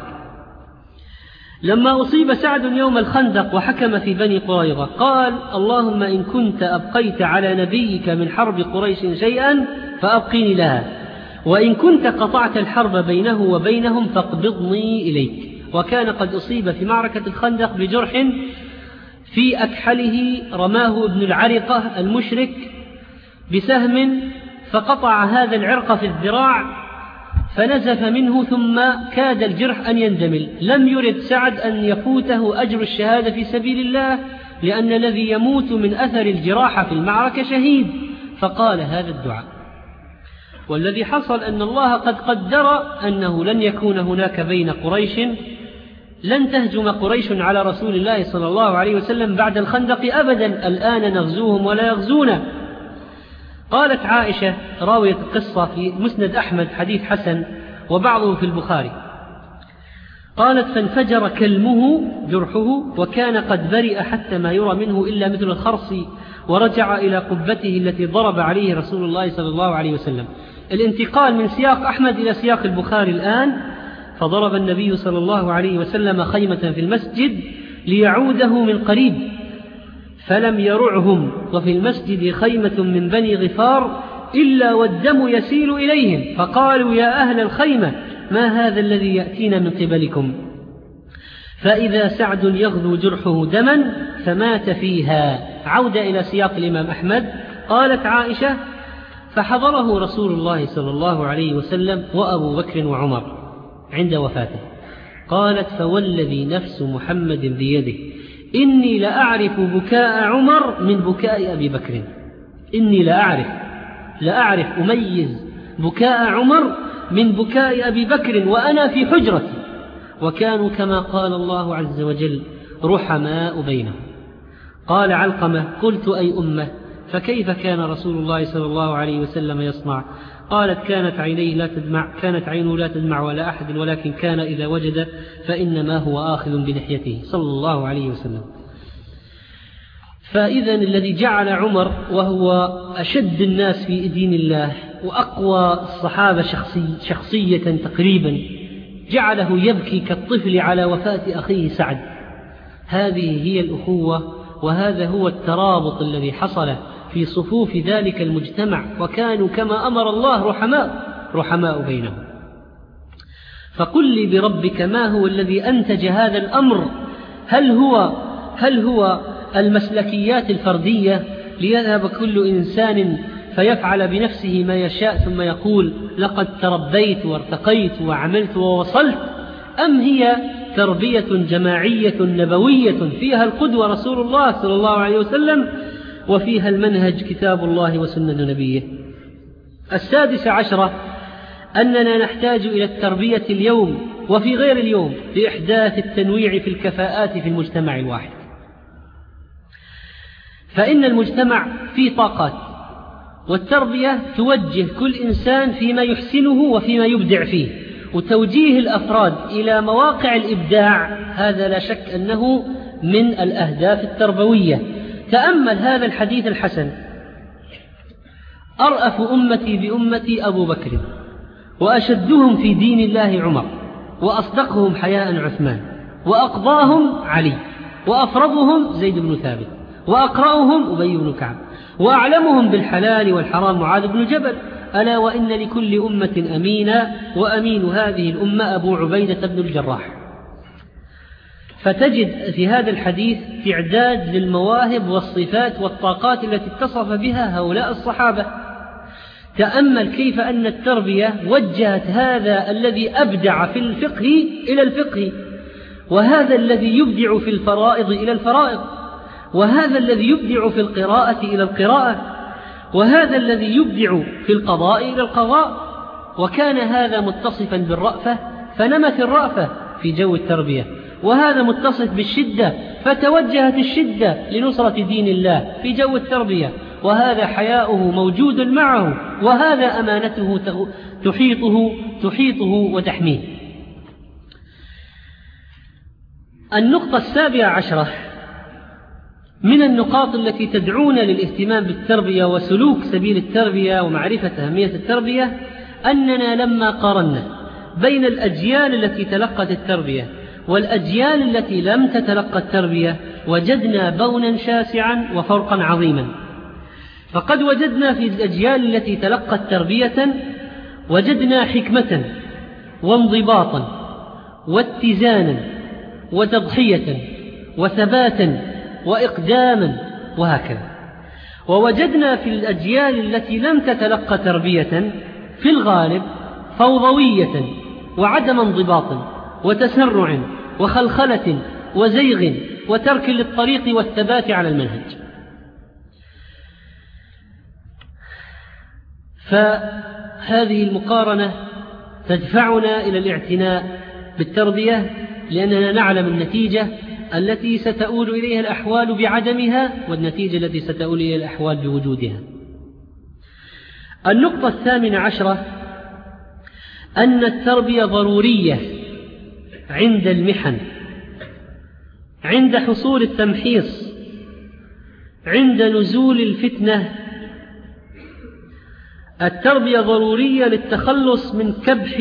لما أصيب سعد يوم الخندق وحكم في بني قريظة قال: اللهم إن كنت أبقيت على نبيك من حرب قريش شيئا فأبقيني لها، وإن كنت قطعت الحرب بينه وبينهم فاقبضني إليك. وكان قد أصيب في معركة الخندق بجرح في أكحله رماه ابن العرقة المشرك بسهم فقطع هذا العرق في الذراع فنزف منه ثم كاد الجرح أن يندمل. لم يرد سعد أن يفوته أجر الشهادة في سبيل الله، لأن الذي يموت من أثر الجراحة في المعركة شهيد، فقال هذا الدعاء. والذي حصل أن الله قد قدر أنه لن يكون هناك بين قريش، لن تهجم قريش على رسول الله صلى الله عليه وسلم بعد الخندق أبدا، الآن نغزوهم ولا يغزونا. قالت عائشة راوية القصة في مسند أحمد حديث حسن وبعضه في البخاري، قالت: فانفجر كلمه جرحه وكان قد برئ حتى ما يرى منه إلا مثل الخرص، ورجع إلى قبته التي ضرب عليه رسول الله صلى الله عليه وسلم. الانتقال من سياق أحمد إلى سياق البخاري الآن: فضرب النبي صلى الله عليه وسلم خيمة في المسجد ليعوده من قريب فلم يرعهم، وفي المسجد خيمة من بني غفار إلا والدم يسيل إليهم، فقالوا: يا أهل الخيمة ما هذا الذي يأتينا من قبلكم؟ فإذا سعد يغذو جرحه دما فمات فيها. عودة إلى سياق الإمام أحمد. قالت عائشة: فحضره رسول الله صلى الله عليه وسلم وأبو بكر وعمر عند وفاته. قالت: فوالذي نفس محمد بيده إني لأعرف بكاء عمر من بكاء أبي بكر. إني لأعرف لأعرف أميز بكاء عمر من بكاء أبي بكر وأنا في حجرتي. وكانوا كما قال الله عز وجل رحماء بينهم. قال علقمة: قلت: أي أمة، فكيف كان رسول الله صلى الله عليه وسلم يصنع؟ قالت: كانت عينيه لا تدمع كانت عينه لا تدمع ولا أحد، ولكن كان إذا وجد فإنما هو آخذ بلحيته صلى الله عليه وسلم. فإذا الذي جعل عمر وهو أشد الناس في دين الله وأقوى الصحابة شخصي شخصية تقريبا جعله يبكي كالطفل على وفاة أخيه سعد. هذه هي الأخوة، وهذا هو الترابط الذي حصل في صفوف ذلك المجتمع، وكانوا كما أمر الله رحماء رحماء بينهم. فقل لي بربك ما هو الذي أنتج هذا الأمر؟ هل هو, هل هو المسلكيات الفردية ليذهب كل إنسان فيفعل بنفسه ما يشاء ثم يقول لقد تربيت وارتقيت وعملت ووصلت، أم هي تربية جماعية نبوية فيها القدوة رسول الله صلى الله عليه وسلم وفيها المنهج كتاب الله وسنة نبيه؟ السادس عشرة أننا نحتاج إلى التربية اليوم وفي غير اليوم لإحداث التنويع في الكفاءات في المجتمع الواحد. فإن المجتمع فيه طاقات، والتربية توجه كل إنسان فيما يحسنه وفيما يبدع فيه، وتوجيه الأفراد إلى مواقع الإبداع هذا لا شك أنه من الأهداف التربوية. تأمل هذا الحديث الحسن: أرأف أمتي بأمتي أبو بكر، وأشدهم في دين الله عمر، وأصدقهم حياء عثمان، وأقضاهم علي، وأفرضهم زيد بن ثابت، وأقرأهم أبي بن كعب، وأعلمهم بالحلال والحرام معاذ بن جبل. ألا وإن لكل أمة أمينا، وأمين هذه الأمة أبو عبيدة بن الجراح. فتجد في هذا الحديث تعداد للمواهب والصفات والطاقات التي اتصف بها هؤلاء الصحابة. تأمل كيف أن التربية وجهت هذا الذي أبدع في الفقه إلى الفقه، وهذا الذي يبدع في الفرائض إلى الفرائض، وهذا الذي يبدع في القراءة إلى القراءة، وهذا الذي يبدع في القضاء إلى القضاء. وكان هذا متصفا بالرأفة فنمت الرأفة في جو التربية، وهذا متصف بالشدة فتوجهت الشدة لنصرة دين الله في جو التربية، وهذا حياؤه موجود معه، وهذا أمانته تحيطه تحيطه وتحميه. النقطة السابعة عشرة من النقاط التي تدعونا للاهتمام بالتربية وسلوك سبيل التربية ومعرفة أهمية التربية، أننا لما قارنا بين الأجيال التي تلقت التربية والأجيال التي لم تتلقى التربية وجدنا بونا شاسعا وفرقا عظيما. فقد وجدنا في الأجيال التي تلقت تربية وجدنا حكمة وانضباطا واتزانا وتضحية وثباتا وإقداما وهكذا. ووجدنا في الأجيال التي لم تتلقى تربية في الغالب فوضوية وعدم انضباط وتسرع وخلخلة وزيغ وترك للطريق والثبات على المنهج. فهذه المقارنة تدفعنا إلى الاعتناء بالتربية، لأننا نعلم النتيجة التي ستؤول إليها الأحوال بعدمها والنتيجة التي ستؤول إليها الأحوال بوجودها. النقطة الثامنة عشرة أن التربية ضرورية عند المحن، عند حصول التمحيص، عند نزول الفتنة. التربية ضرورية للتخلص من كبح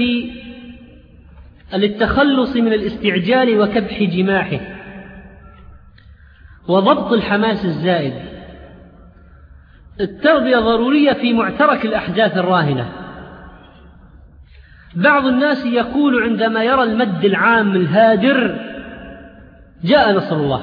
للتخلص من الاستعجال وكبح جماحه وضبط الحماس الزائد. التربية ضرورية في معترك الأحداث الراهنة. بعض الناس يقول عندما يرى المد العام الهادر جاء نصر الله،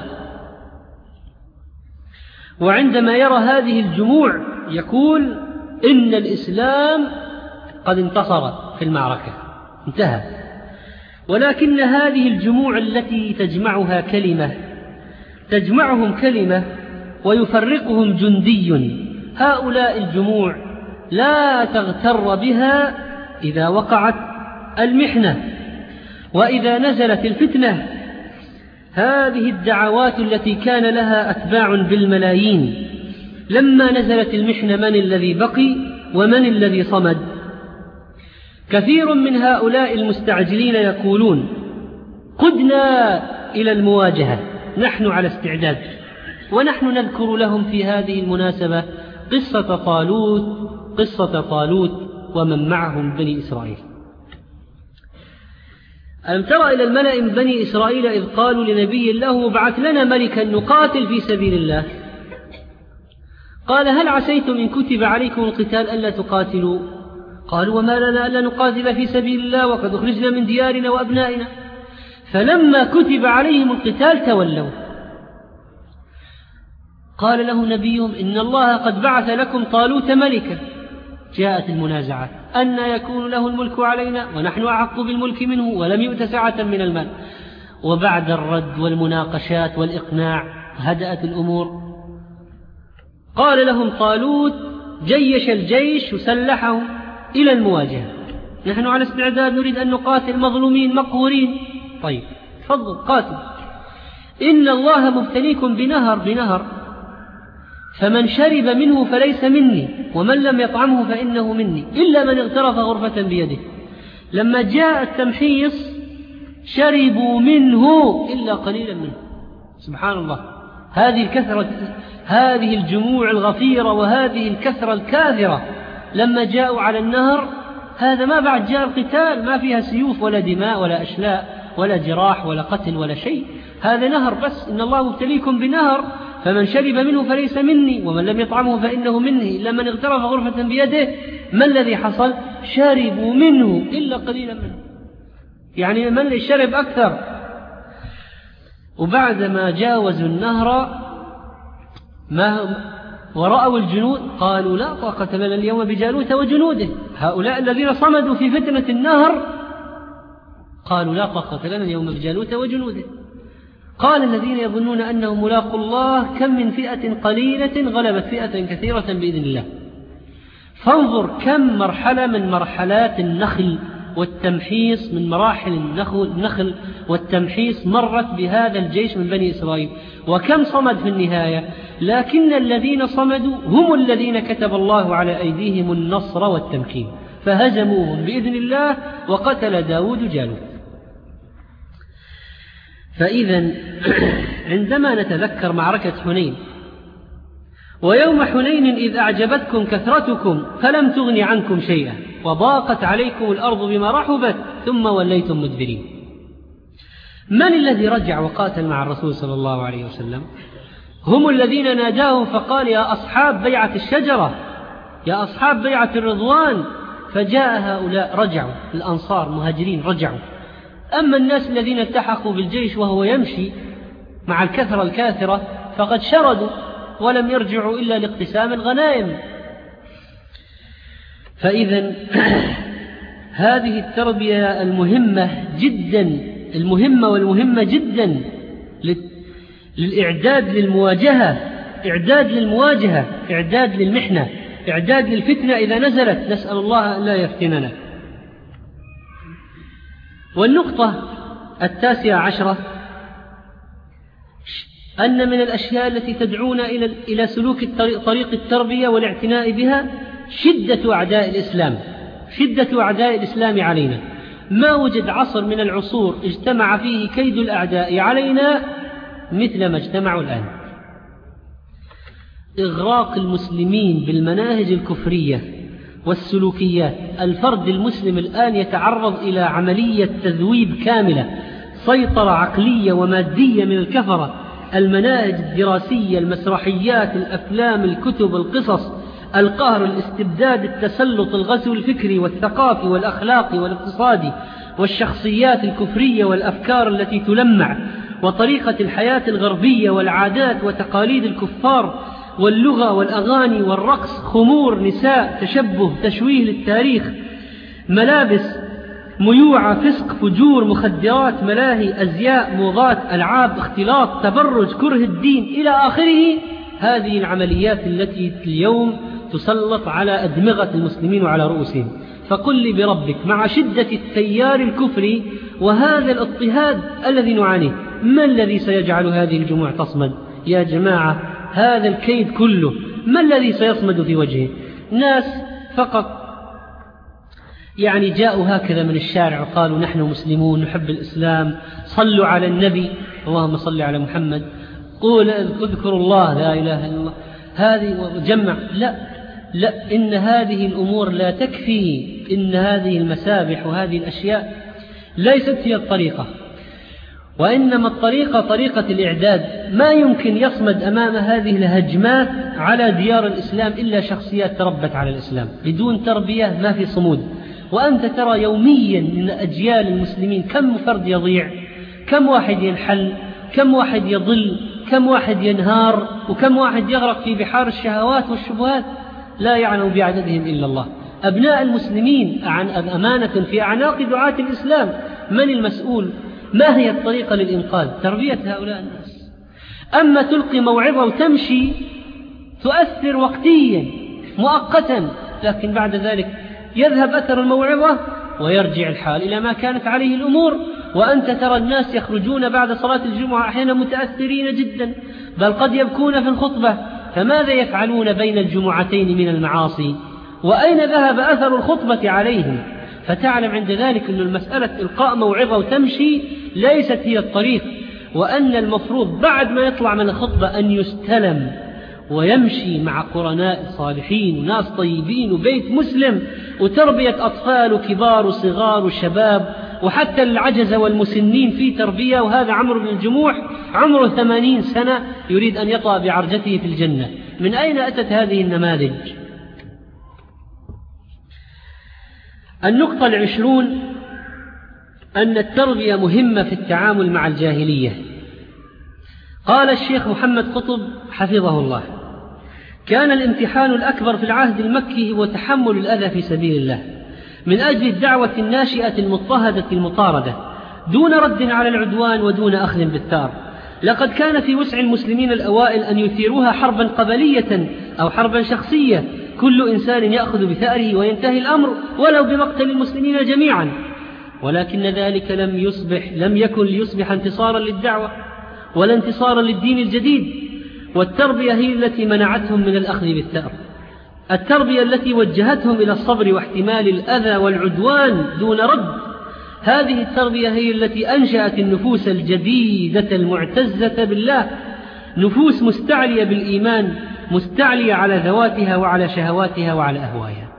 وعندما يرى هذه الجموع يقول إن الإسلام قد انتصر في المعركة، انتهى. ولكن هذه الجموع التي تجمعها كلمة تجمعهم كلمة ويفرقهم جندي، هؤلاء الجموع لا تغتر بها إذا وقعت المحنة وإذا نزلت الفتنة. هذه الدعوات التي كان لها أتباع بالملايين لما نزلت المحنة من الذي بقي ومن الذي صمد؟ كثير من هؤلاء المستعجلين يقولون قدنا إلى المواجهة، نحن على استعداد. ونحن نذكر لهم في هذه المناسبة قصة طالوت قصة طالوت ومن معهم بني إسرائيل. ألم ترى إلى الملأ من بني إسرائيل إذ قالوا لنبي الله ابعث لنا ملكا نقاتل في سبيل الله، قال هل عسيتم إن كتب عليكم القتال ألا تقاتلوا؟ قالوا وما لنا ألا نقاتل في سبيل الله وقد أخرجنا من ديارنا وأبنائنا. فلما كتب عليهم القتال تولوا. قال له نبيهم إن الله قد بعث لكم طالوت ملكا. جاءت المنازعات أن يكون له الملك علينا ونحن أحق بالملك منه ولم يؤت سعة من المال. وبعد الرد والمناقشات والإقناع هدأت الأمور. قال لهم طالوت جيش الجيش وسلحه إلى المواجهة. نحن على استعداد نريد أن نقاتل مظلومين مقهورين. طيب تفضل قاتل. إن الله مبتليكم بنهر بنهر فمن شرب منه فليس مني ومن لم يطعمه فإنه مني إلا من اغترف غرفة بيده. لما جاء التمحيص شربوا منه إلا قليلا منه. سبحان الله. هذه الكثرة، هذه الجموع الغفيرة وهذه الكثرة الكاثرة لما جاءوا على النهر. هذا ما بعد جاء القتال، ما فيها سيوف ولا دماء ولا أشلاء ولا جراح ولا قتل ولا شيء. هذا نهر بس. إن الله مبتليكم بنهر فمن شرب منه فليس مني ومن لم يطعمه فإنه مني إلا من اغترف غرفة بيده. ما الذي حصل؟ شربوا منه إلا قليلا منه، يعني من اللي شرب أكثر. وبعدما جاوزوا النهر ما ورأوا الجنود قالوا لا طاقة لنا اليوم بجالوت وجنوده. هؤلاء الذين صمدوا في فتنة النهر قالوا لا طاقة لنا اليوم بجالوت وجنوده. قال الذين يظنون أنهم ملاقوا الله كم من فئة قليلة غلبت فئة كثيرة بإذن الله. فانظر كم مرحلة من مرحلات النخل والتمحيص، من مراحل النخل والتمحيص مرت بهذا الجيش من بني إسرائيل، وكم صمد في النهاية. لكن الذين صمدوا هم الذين كتب الله على أيديهم النصر والتمكين فهزموهم بإذن الله وقتل داود جالوت. فإذا عندما نتذكر معركة حنين ويوم حنين إذ أعجبتكم كثرتكم فلم تغن عنكم شيئا وضاقت عليكم الأرض بما رحبت ثم وليتم مدبرين. من الذي رجع وقاتل مع الرسول صلى الله عليه وسلم؟ هم الذين ناداهم فقال يا أصحاب بيعة الشجرة، يا أصحاب بيعة الرضوان. فجاء هؤلاء رجعوا، الأنصار مهاجرين رجعوا. أما الناس الذين التحقوا بالجيش وهو يمشي مع الكثرة الكاثرة فقد شردوا ولم يرجعوا إلا لاقتسام الغنائم. فإذا هذه التربية المهمة جدا، المهمة والمهمة جدا للإعداد للمواجهة، إعداد للمواجهة، إعداد للمحنة، إعداد للفتنة إذا نزلت. نسأل الله أن لا يفتننا. والنقطة التاسعة عشرة أن من الأشياء التي تدعونا إلى إلى سلوك طريق التربية والاعتناء بها شدة أعداء الإسلام، شدة أعداء الإسلام علينا. ما وجد عصر من العصور اجتمع فيه كيد الأعداء علينا مثل ما اجتمعوا الآن. إغراق المسلمين بالمناهج الكفرية والسلوكيات. الفرد المسلم الآن يتعرض إلى عملية تذويب كاملة، سيطرة عقلية ومادية من الكفرة. المناهج الدراسية، المسرحيات، الأفلام، الكتب، القصص، القهر، الاستبداد، التسلط، الغزو الفكري والثقافي والأخلاقي والاقتصادي، والشخصيات الكفرية والأفكار التي تلمع، وطريقة الحياة الغربية والعادات وتقاليد الكفار، واللغة والأغاني والرقص، خمور، نساء، تشبه، تشويه للتاريخ، ملابس، ميوعة، فسق، فجور، مخدرات، ملاهي، أزياء، موضات، ألعاب، اختلاط، تبرج، كره الدين إلى آخره. هذه العمليات التي اليوم تسلط على أدمغة المسلمين وعلى رؤوسهم. فقل لي بربك مع شدة التيار الكفري وهذا الاضطهاد الذي نعانيه ما الذي سيجعل هذه الجموع تصمد؟ يا جماعة هذا الكيد كله ما الذي سيصمد في وجهه؟ ناس فقط يعني جاءوا هكذا من الشارع وقالوا نحن مسلمون نحب الإسلام، صلوا على النبي، اللهم صل على محمد، قول اذكروا الله لا إله إلا الله، هذه وجمع. لا لا، إن هذه الأمور لا تكفي، إن هذه المسابح وهذه الأشياء ليست هي الطريقة. وإنما الطريقة طريقة الإعداد. ما يمكن يصمد أمام هذه الهجمات على ديار الإسلام إلا شخصيات تربت على الإسلام. بدون تربية ما في صمود. وأنت ترى يوميا من أجيال المسلمين كم فرد يضيع، كم واحد ينحل، كم واحد يضل، كم واحد ينهار، وكم واحد يغرق في بحار الشهوات والشبهات لا يعلم بعددهم إلا الله. أبناء المسلمين عن أمانة في أعناق دعاة الإسلام. من المسؤول؟ ما هي الطريقة للإنقاذ؟ تربية هؤلاء الناس. أما تلقي موعظة وتمشي تؤثر وقتيا مؤقتا، لكن بعد ذلك يذهب أثر الموعظة ويرجع الحال إلى ما كانت عليه الأمور. وأنت ترى الناس يخرجون بعد صلاة الجمعة أحيانا متأثرين جدا، بل قد يبكون في الخطبة. فماذا يفعلون بين الجمعتين من المعاصي؟ وأين ذهب أثر الخطبة عليهم؟ فتعلم عند ذلك أن المسألة إلقاء موعظة وتمشي ليست هي الطريق، وأن المفروض بعد ما يطلع من الخطبة أن يستلم ويمشي مع قرناء صالحين وناس طيبين وبيت مسلم وتربية أطفال وكبار وصغار وشباب وحتى العجز والمسنين في تربية. وهذا عمرو بن الجموح عمره ثمانين سنة يريد أن يطأ بعرجته في الجنة. من أين أتت هذه النماذج؟ النقطة العشرون أن التربية مهمة في التعامل مع الجاهلية. قال الشيخ محمد قطب حفظه الله: كان الامتحان الأكبر في العهد المكي هو تحمل الأذى في سبيل الله من أجل الدعوة الناشئة المضطهدة المطاردة دون رد على العدوان ودون أخذ بالثار. لقد كان في وسع المسلمين الأوائل أن يثيروها حربا قبلية أو حربا شخصية، كل إنسان يأخذ بثأره وينتهي الأمر ولو بمقتل المسلمين جميعا، ولكن ذلك لم يصبح لم يكن ليصبح انتصارا للدعوة ولا انتصارا للدين الجديد. والتربية هي التي منعتهم من الأخذ بالثأر، التربية التي وجهتهم إلى الصبر واحتمال الأذى والعدوان دون رد. هذه التربية هي التي أنشأت النفوس الجديدة المعتزة بالله، نفوس مستعلية بالإيمان، مستعلية على ذواتها وعلى شهواتها وعلى أهوائها.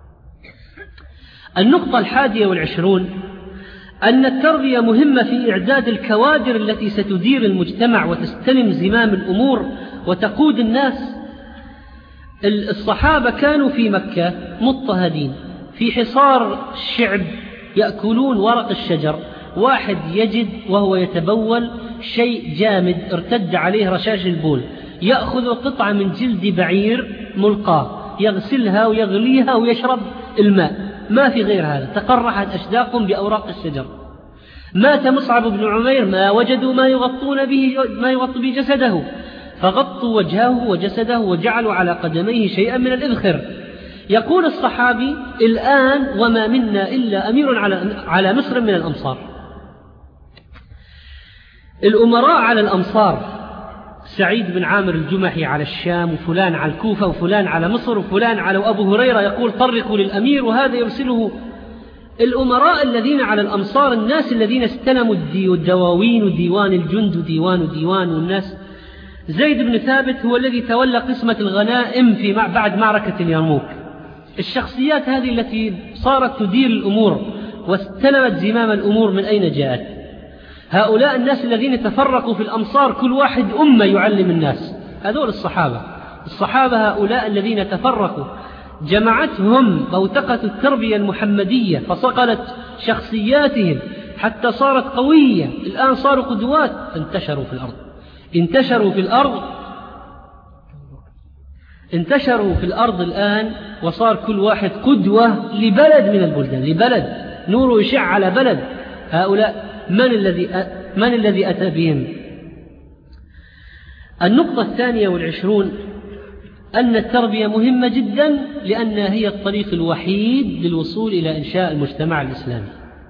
النقطة الحادية والعشرون أن التربية مهمة في إعداد الكوادر التي ستدير المجتمع وتستلم زمام الأمور وتقود الناس. الصحابة كانوا في مكة مضطهدين في حصار الشعب يأكلون ورق الشجر. واحد يجد وهو يتبول شيء جامد ارتد عليه رشاش البول، يأخذ قطعة من جلد بعير ملقاه يغسلها ويغليها ويشرب الماء، ما في غير هذا. تقرحت أشداقهم بأوراق الشجر. مات مصعب بن عمير ما وجدوا ما يغطون به ما يغطي به جسده، فغطوا وجهه وجسده وجعلوا على قدميه شيئا من الإذخر. يقول الصحابي: الآن وما منا إلا أمير على على مصر من الأمصار. الأمراء على الأمصار، سعيد بن عامر الجمحي على الشام، وفلان على الكوفة، وفلان على مصر، وفلان على أبو هريرة يقول طرقوا للأمير وهذا يرسله. الأمراء الذين على الأمصار الناس الذين استلموا الدواوين وديوان الجند وديوان وديوان والناس. زيد بن ثابت هو الذي تولى قسمة الغنائم في بعد معركة اليرموك. الشخصيات هذه التي صارت تدير الأمور واستلمت زمام الأمور من أين جاءت؟ هؤلاء الناس الذين تفرقوا في الأمصار كل واحد أمة يعلم الناس، هذول الصحابة. الصحابة هؤلاء الذين تفرقوا جمعتهم بوتقة التربية المحمدية فصقلت شخصياتهم حتى صارت قوية. الآن صاروا قدوات، انتشروا في الأرض انتشروا في الأرض انتشروا في الأرض الآن، وصار كل واحد قدوة لبلد من البلدان، لبلد نوره يشع على بلد. هؤلاء من الذي من الذي أتى بهم؟ النقطة الثانية والعشرون أن التربية مهمة جدا لأنها هي الطريق الوحيد للوصول إلى إنشاء المجتمع الإسلامي.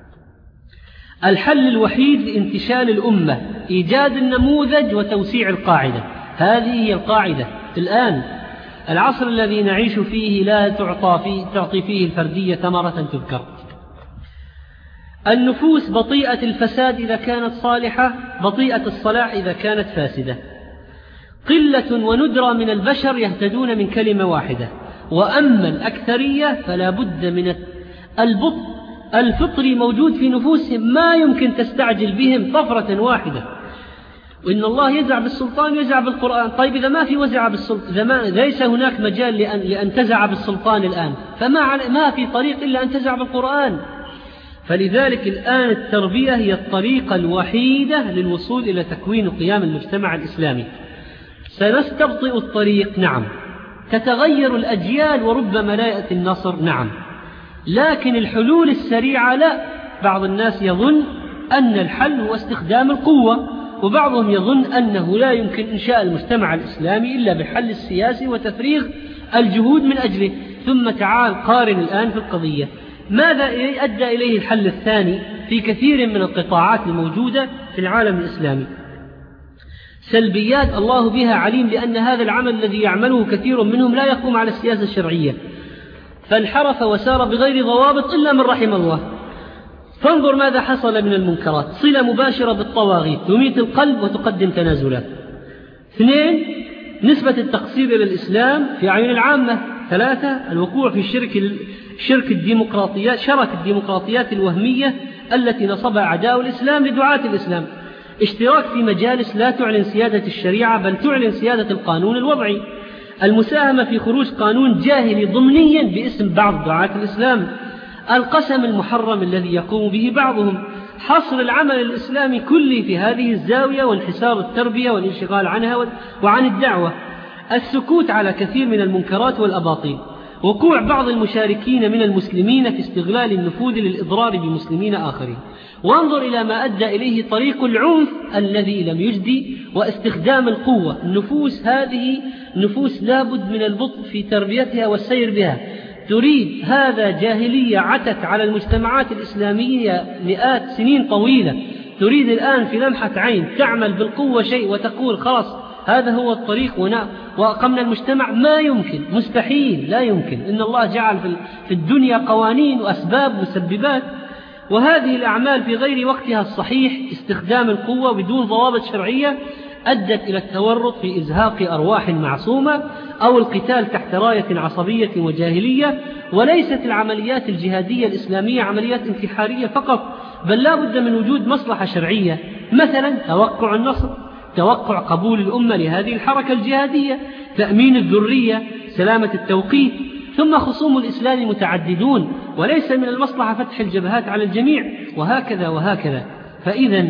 الحل الوحيد لانتشال الأمة إيجاد النموذج وتوسيع القاعدة. هذه هي القاعدة الآن. العصر الذي نعيش فيه لا تعطى فيه تعطي فيه الفردية ثمرة تذكر. النفوس بطيئة الفساد إذا كانت صالحة، بطيئة الصلاح إذا كانت فاسدة. قلة وندرة من البشر يهتدون من كلمة واحدة، وأما الأكثرية فلا بد من البطء الفطري موجود في نفوسهم، ما يمكن تستعجل بهم طفرة واحدة. وإن الله يزع بالسلطان يزع بالقرآن. طيب إذا ما في وزع بالسلطان، إذا ما ليس هناك مجال لأن, لأن تزع بالسلطان الآن، فما ما في طريق إلا أن تزع بالقرآن. فلذلك الآن التربية هي الطريقة الوحيدة للوصول إلى تكوين قيام المجتمع الإسلامي. سنستبطئ الطريق، نعم، تتغير الأجيال وربما لا يأتي النصر، نعم، لكن الحلول السريعة لا. بعض الناس يظن أن الحل هو استخدام القوة، وبعضهم يظن أنه لا يمكن إنشاء المجتمع الإسلامي إلا بالحل السياسي وتفريغ الجهود من أجله. ثم تعال قارن الآن في القضية، ماذا أدى إليه الحل الثاني في كثير من القطاعات الموجودة في العالم الإسلامي؟ سلبيات الله بها عليم، لأن هذا العمل الذي يعمله كثير منهم لا يقوم على السياسة الشرعية، فانحرف وسار بغير ضوابط إلا من رحم الله. فانظر ماذا حصل من المنكرات: صلة مباشرة بالطواغيت تميت القلب وتقدم تنازلات. اثنين، نسبة التقصير إلى الإسلام في أعين العامة. ثلاثة، الوقوع في شرك شرك الديمقراطيات شرك الديمقراطيات الوهمية التي نصبها أعداء الإسلام لدعاة الإسلام. اشتراك في مجالس لا تعلن سيادة الشريعة بل تعلن سيادة القانون الوضعي. المساهمة في خروج قانون جاهلي ضمنيا باسم بعض دعاة الإسلام. القسم المحرم الذي يقوم به بعضهم. حصر العمل الإسلامي كله في هذه الزاوية وانحسار التربية والانشغال عنها وعن الدعوة. السكوت على كثير من المنكرات والأباطيل. وقوع بعض المشاركين من المسلمين في استغلال النفوذ للإضرار بمسلمين آخرين. وانظر إلى ما أدى إليه طريق العنف الذي لم يجدي واستخدام القوة. النفوس هذه نفوس لابد من البطء في تربيتها والسير بها. تريد هذا جاهلية عتت على المجتمعات الإسلامية مئات سنين طويلة، تريد الآن في لمحة عين تعمل بالقوة شيء وتقول خلاص هذا هو الطريق وأقمنا المجتمع؟ ما يمكن، مستحيل، لا يمكن. إن الله جعل في الدنيا قوانين وأسباب مسببات، وهذه الأعمال في غير وقتها الصحيح استخدام القوة بدون ضوابط شرعية أدت إلى التورط في إزهاق أرواح معصومة أو القتال تحت راية عصبية وجاهلية. وليست العمليات الجهادية الإسلامية عمليات انتحارية فقط، بل لا بد من وجود مصلحة شرعية، مثلا توقع النصر، توقع قبول الأمة لهذه الحركة الجهادية، تأمين الذرية، سلامة التوقيت. ثم خصوم الإسلام متعددون، وليس من المصلحة فتح الجبهات على الجميع، وهكذا وهكذا. فإذا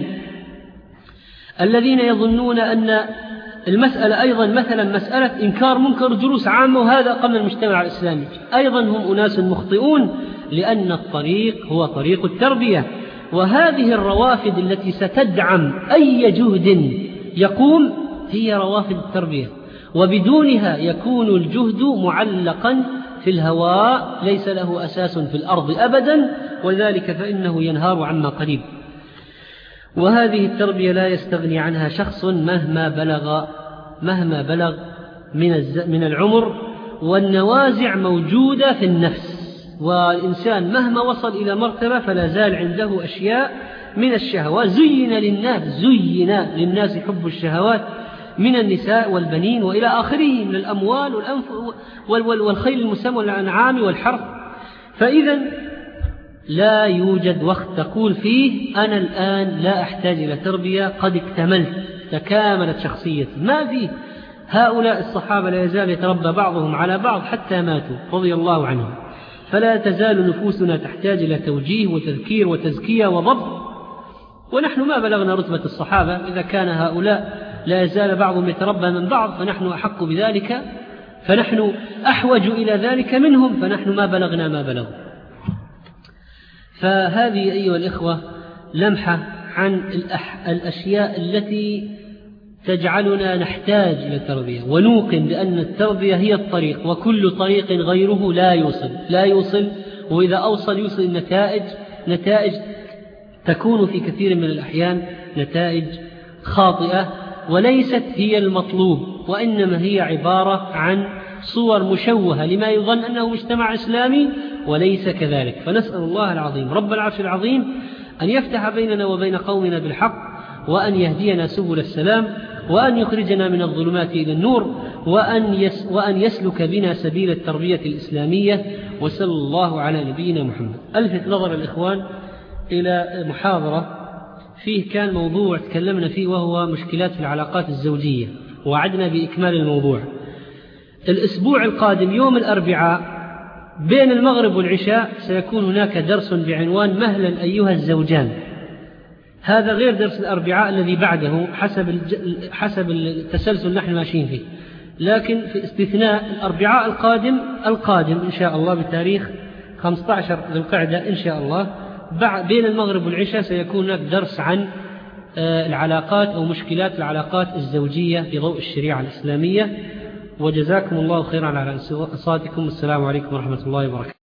الذين يظنون أن المسألة أيضا مثلا مسألة إنكار منكر جلوس عامة وهذا قبل المجتمع الإسلامي، أيضا هم أناس مخطئون، لأن الطريق هو طريق التربية. وهذه الروافد التي ستدعم أي جهد يقوم هي روافد التربية، وبدونها يكون الجهد معلقا في الهواء ليس له أساس في الأرض أبدا، وذلك فإنه ينهار عما قريب. وهذه التربية لا يستغني عنها شخص مهما بلغ مهما بلغ من من العمر، والنوازع موجودة في النفس، والإنسان مهما وصل إلى مرتبة فلا زال عنده أشياء من الشهوات. زين للناس زين للناس حب الشهوات من النساء والبنين وإلى آخره من الأموال والأنف والخيل المسمى والأنعام والحرث. فإذا لا يوجد وقت تقول فيه أنا الآن لا أحتاج إلى تربية، قد اكتملت تكاملت شخصيتي، ما فيه. هؤلاء الصحابة لا يزال يتربى بعضهم على بعض حتى ماتوا رضي الله عنهم. فلا تزال نفوسنا تحتاج إلى توجيه وتذكير وتزكية وضبط، ونحن ما بلغنا رتبة الصحابة. إذا كان هؤلاء لا يزال بعضهم يتربى من بعض فنحن أحق بذلك، فنحن أحوج إلى ذلك منهم، فنحن ما بلغنا ما بلغوا. فهذه أيها الإخوة لمحة عن الأشياء التي تجعلنا نحتاج إلى التربية، ونوقن بأن التربية هي الطريق، وكل طريق غيره لا يوصل لا يوصل وإذا أوصل يوصل النتائج نتائج تكون في كثير من الأحيان نتائج خاطئة، وليست هي المطلوب، وإنما هي عبارة عن صور مشوهة لما يظن أنه مجتمع إسلامي وليس كذلك. فنسأل الله العظيم رب العرش العظيم أن يفتح بيننا وبين قومنا بالحق، وأن يهدينا سبل السلام، وأن يخرجنا من الظلمات إلى النور، وأن, يس وأن يسلك بنا سبيل التربية الإسلامية،
وصلى الله على نبينا محمد. ألفت نظر الإخوان إلى محاضرة فيه كان موضوع تكلمنا فيه وهو مشكلات في العلاقات الزوجية، وعدنا بإكمال الموضوع. الأسبوع القادم يوم الأربعاء بين المغرب والعشاء سيكون هناك درس بعنوان مهلا أيها الزوجان. هذا غير درس الأربعاء الذي بعده حسب حسب التسلسل نحن ماشيين فيه، لكن في استثناء الأربعاء القادم القادم إن شاء الله بتاريخ خمسة عشر ذي القعدة إن شاء الله بين المغرب والعشاء سيكون هناك درس عن العلاقات أو مشكلات العلاقات الزوجية في ضوء الشريعة الإسلامية. وجزاكم الله خيرا على انصاتكم. السلام عليكم ورحمة الله وبركاته.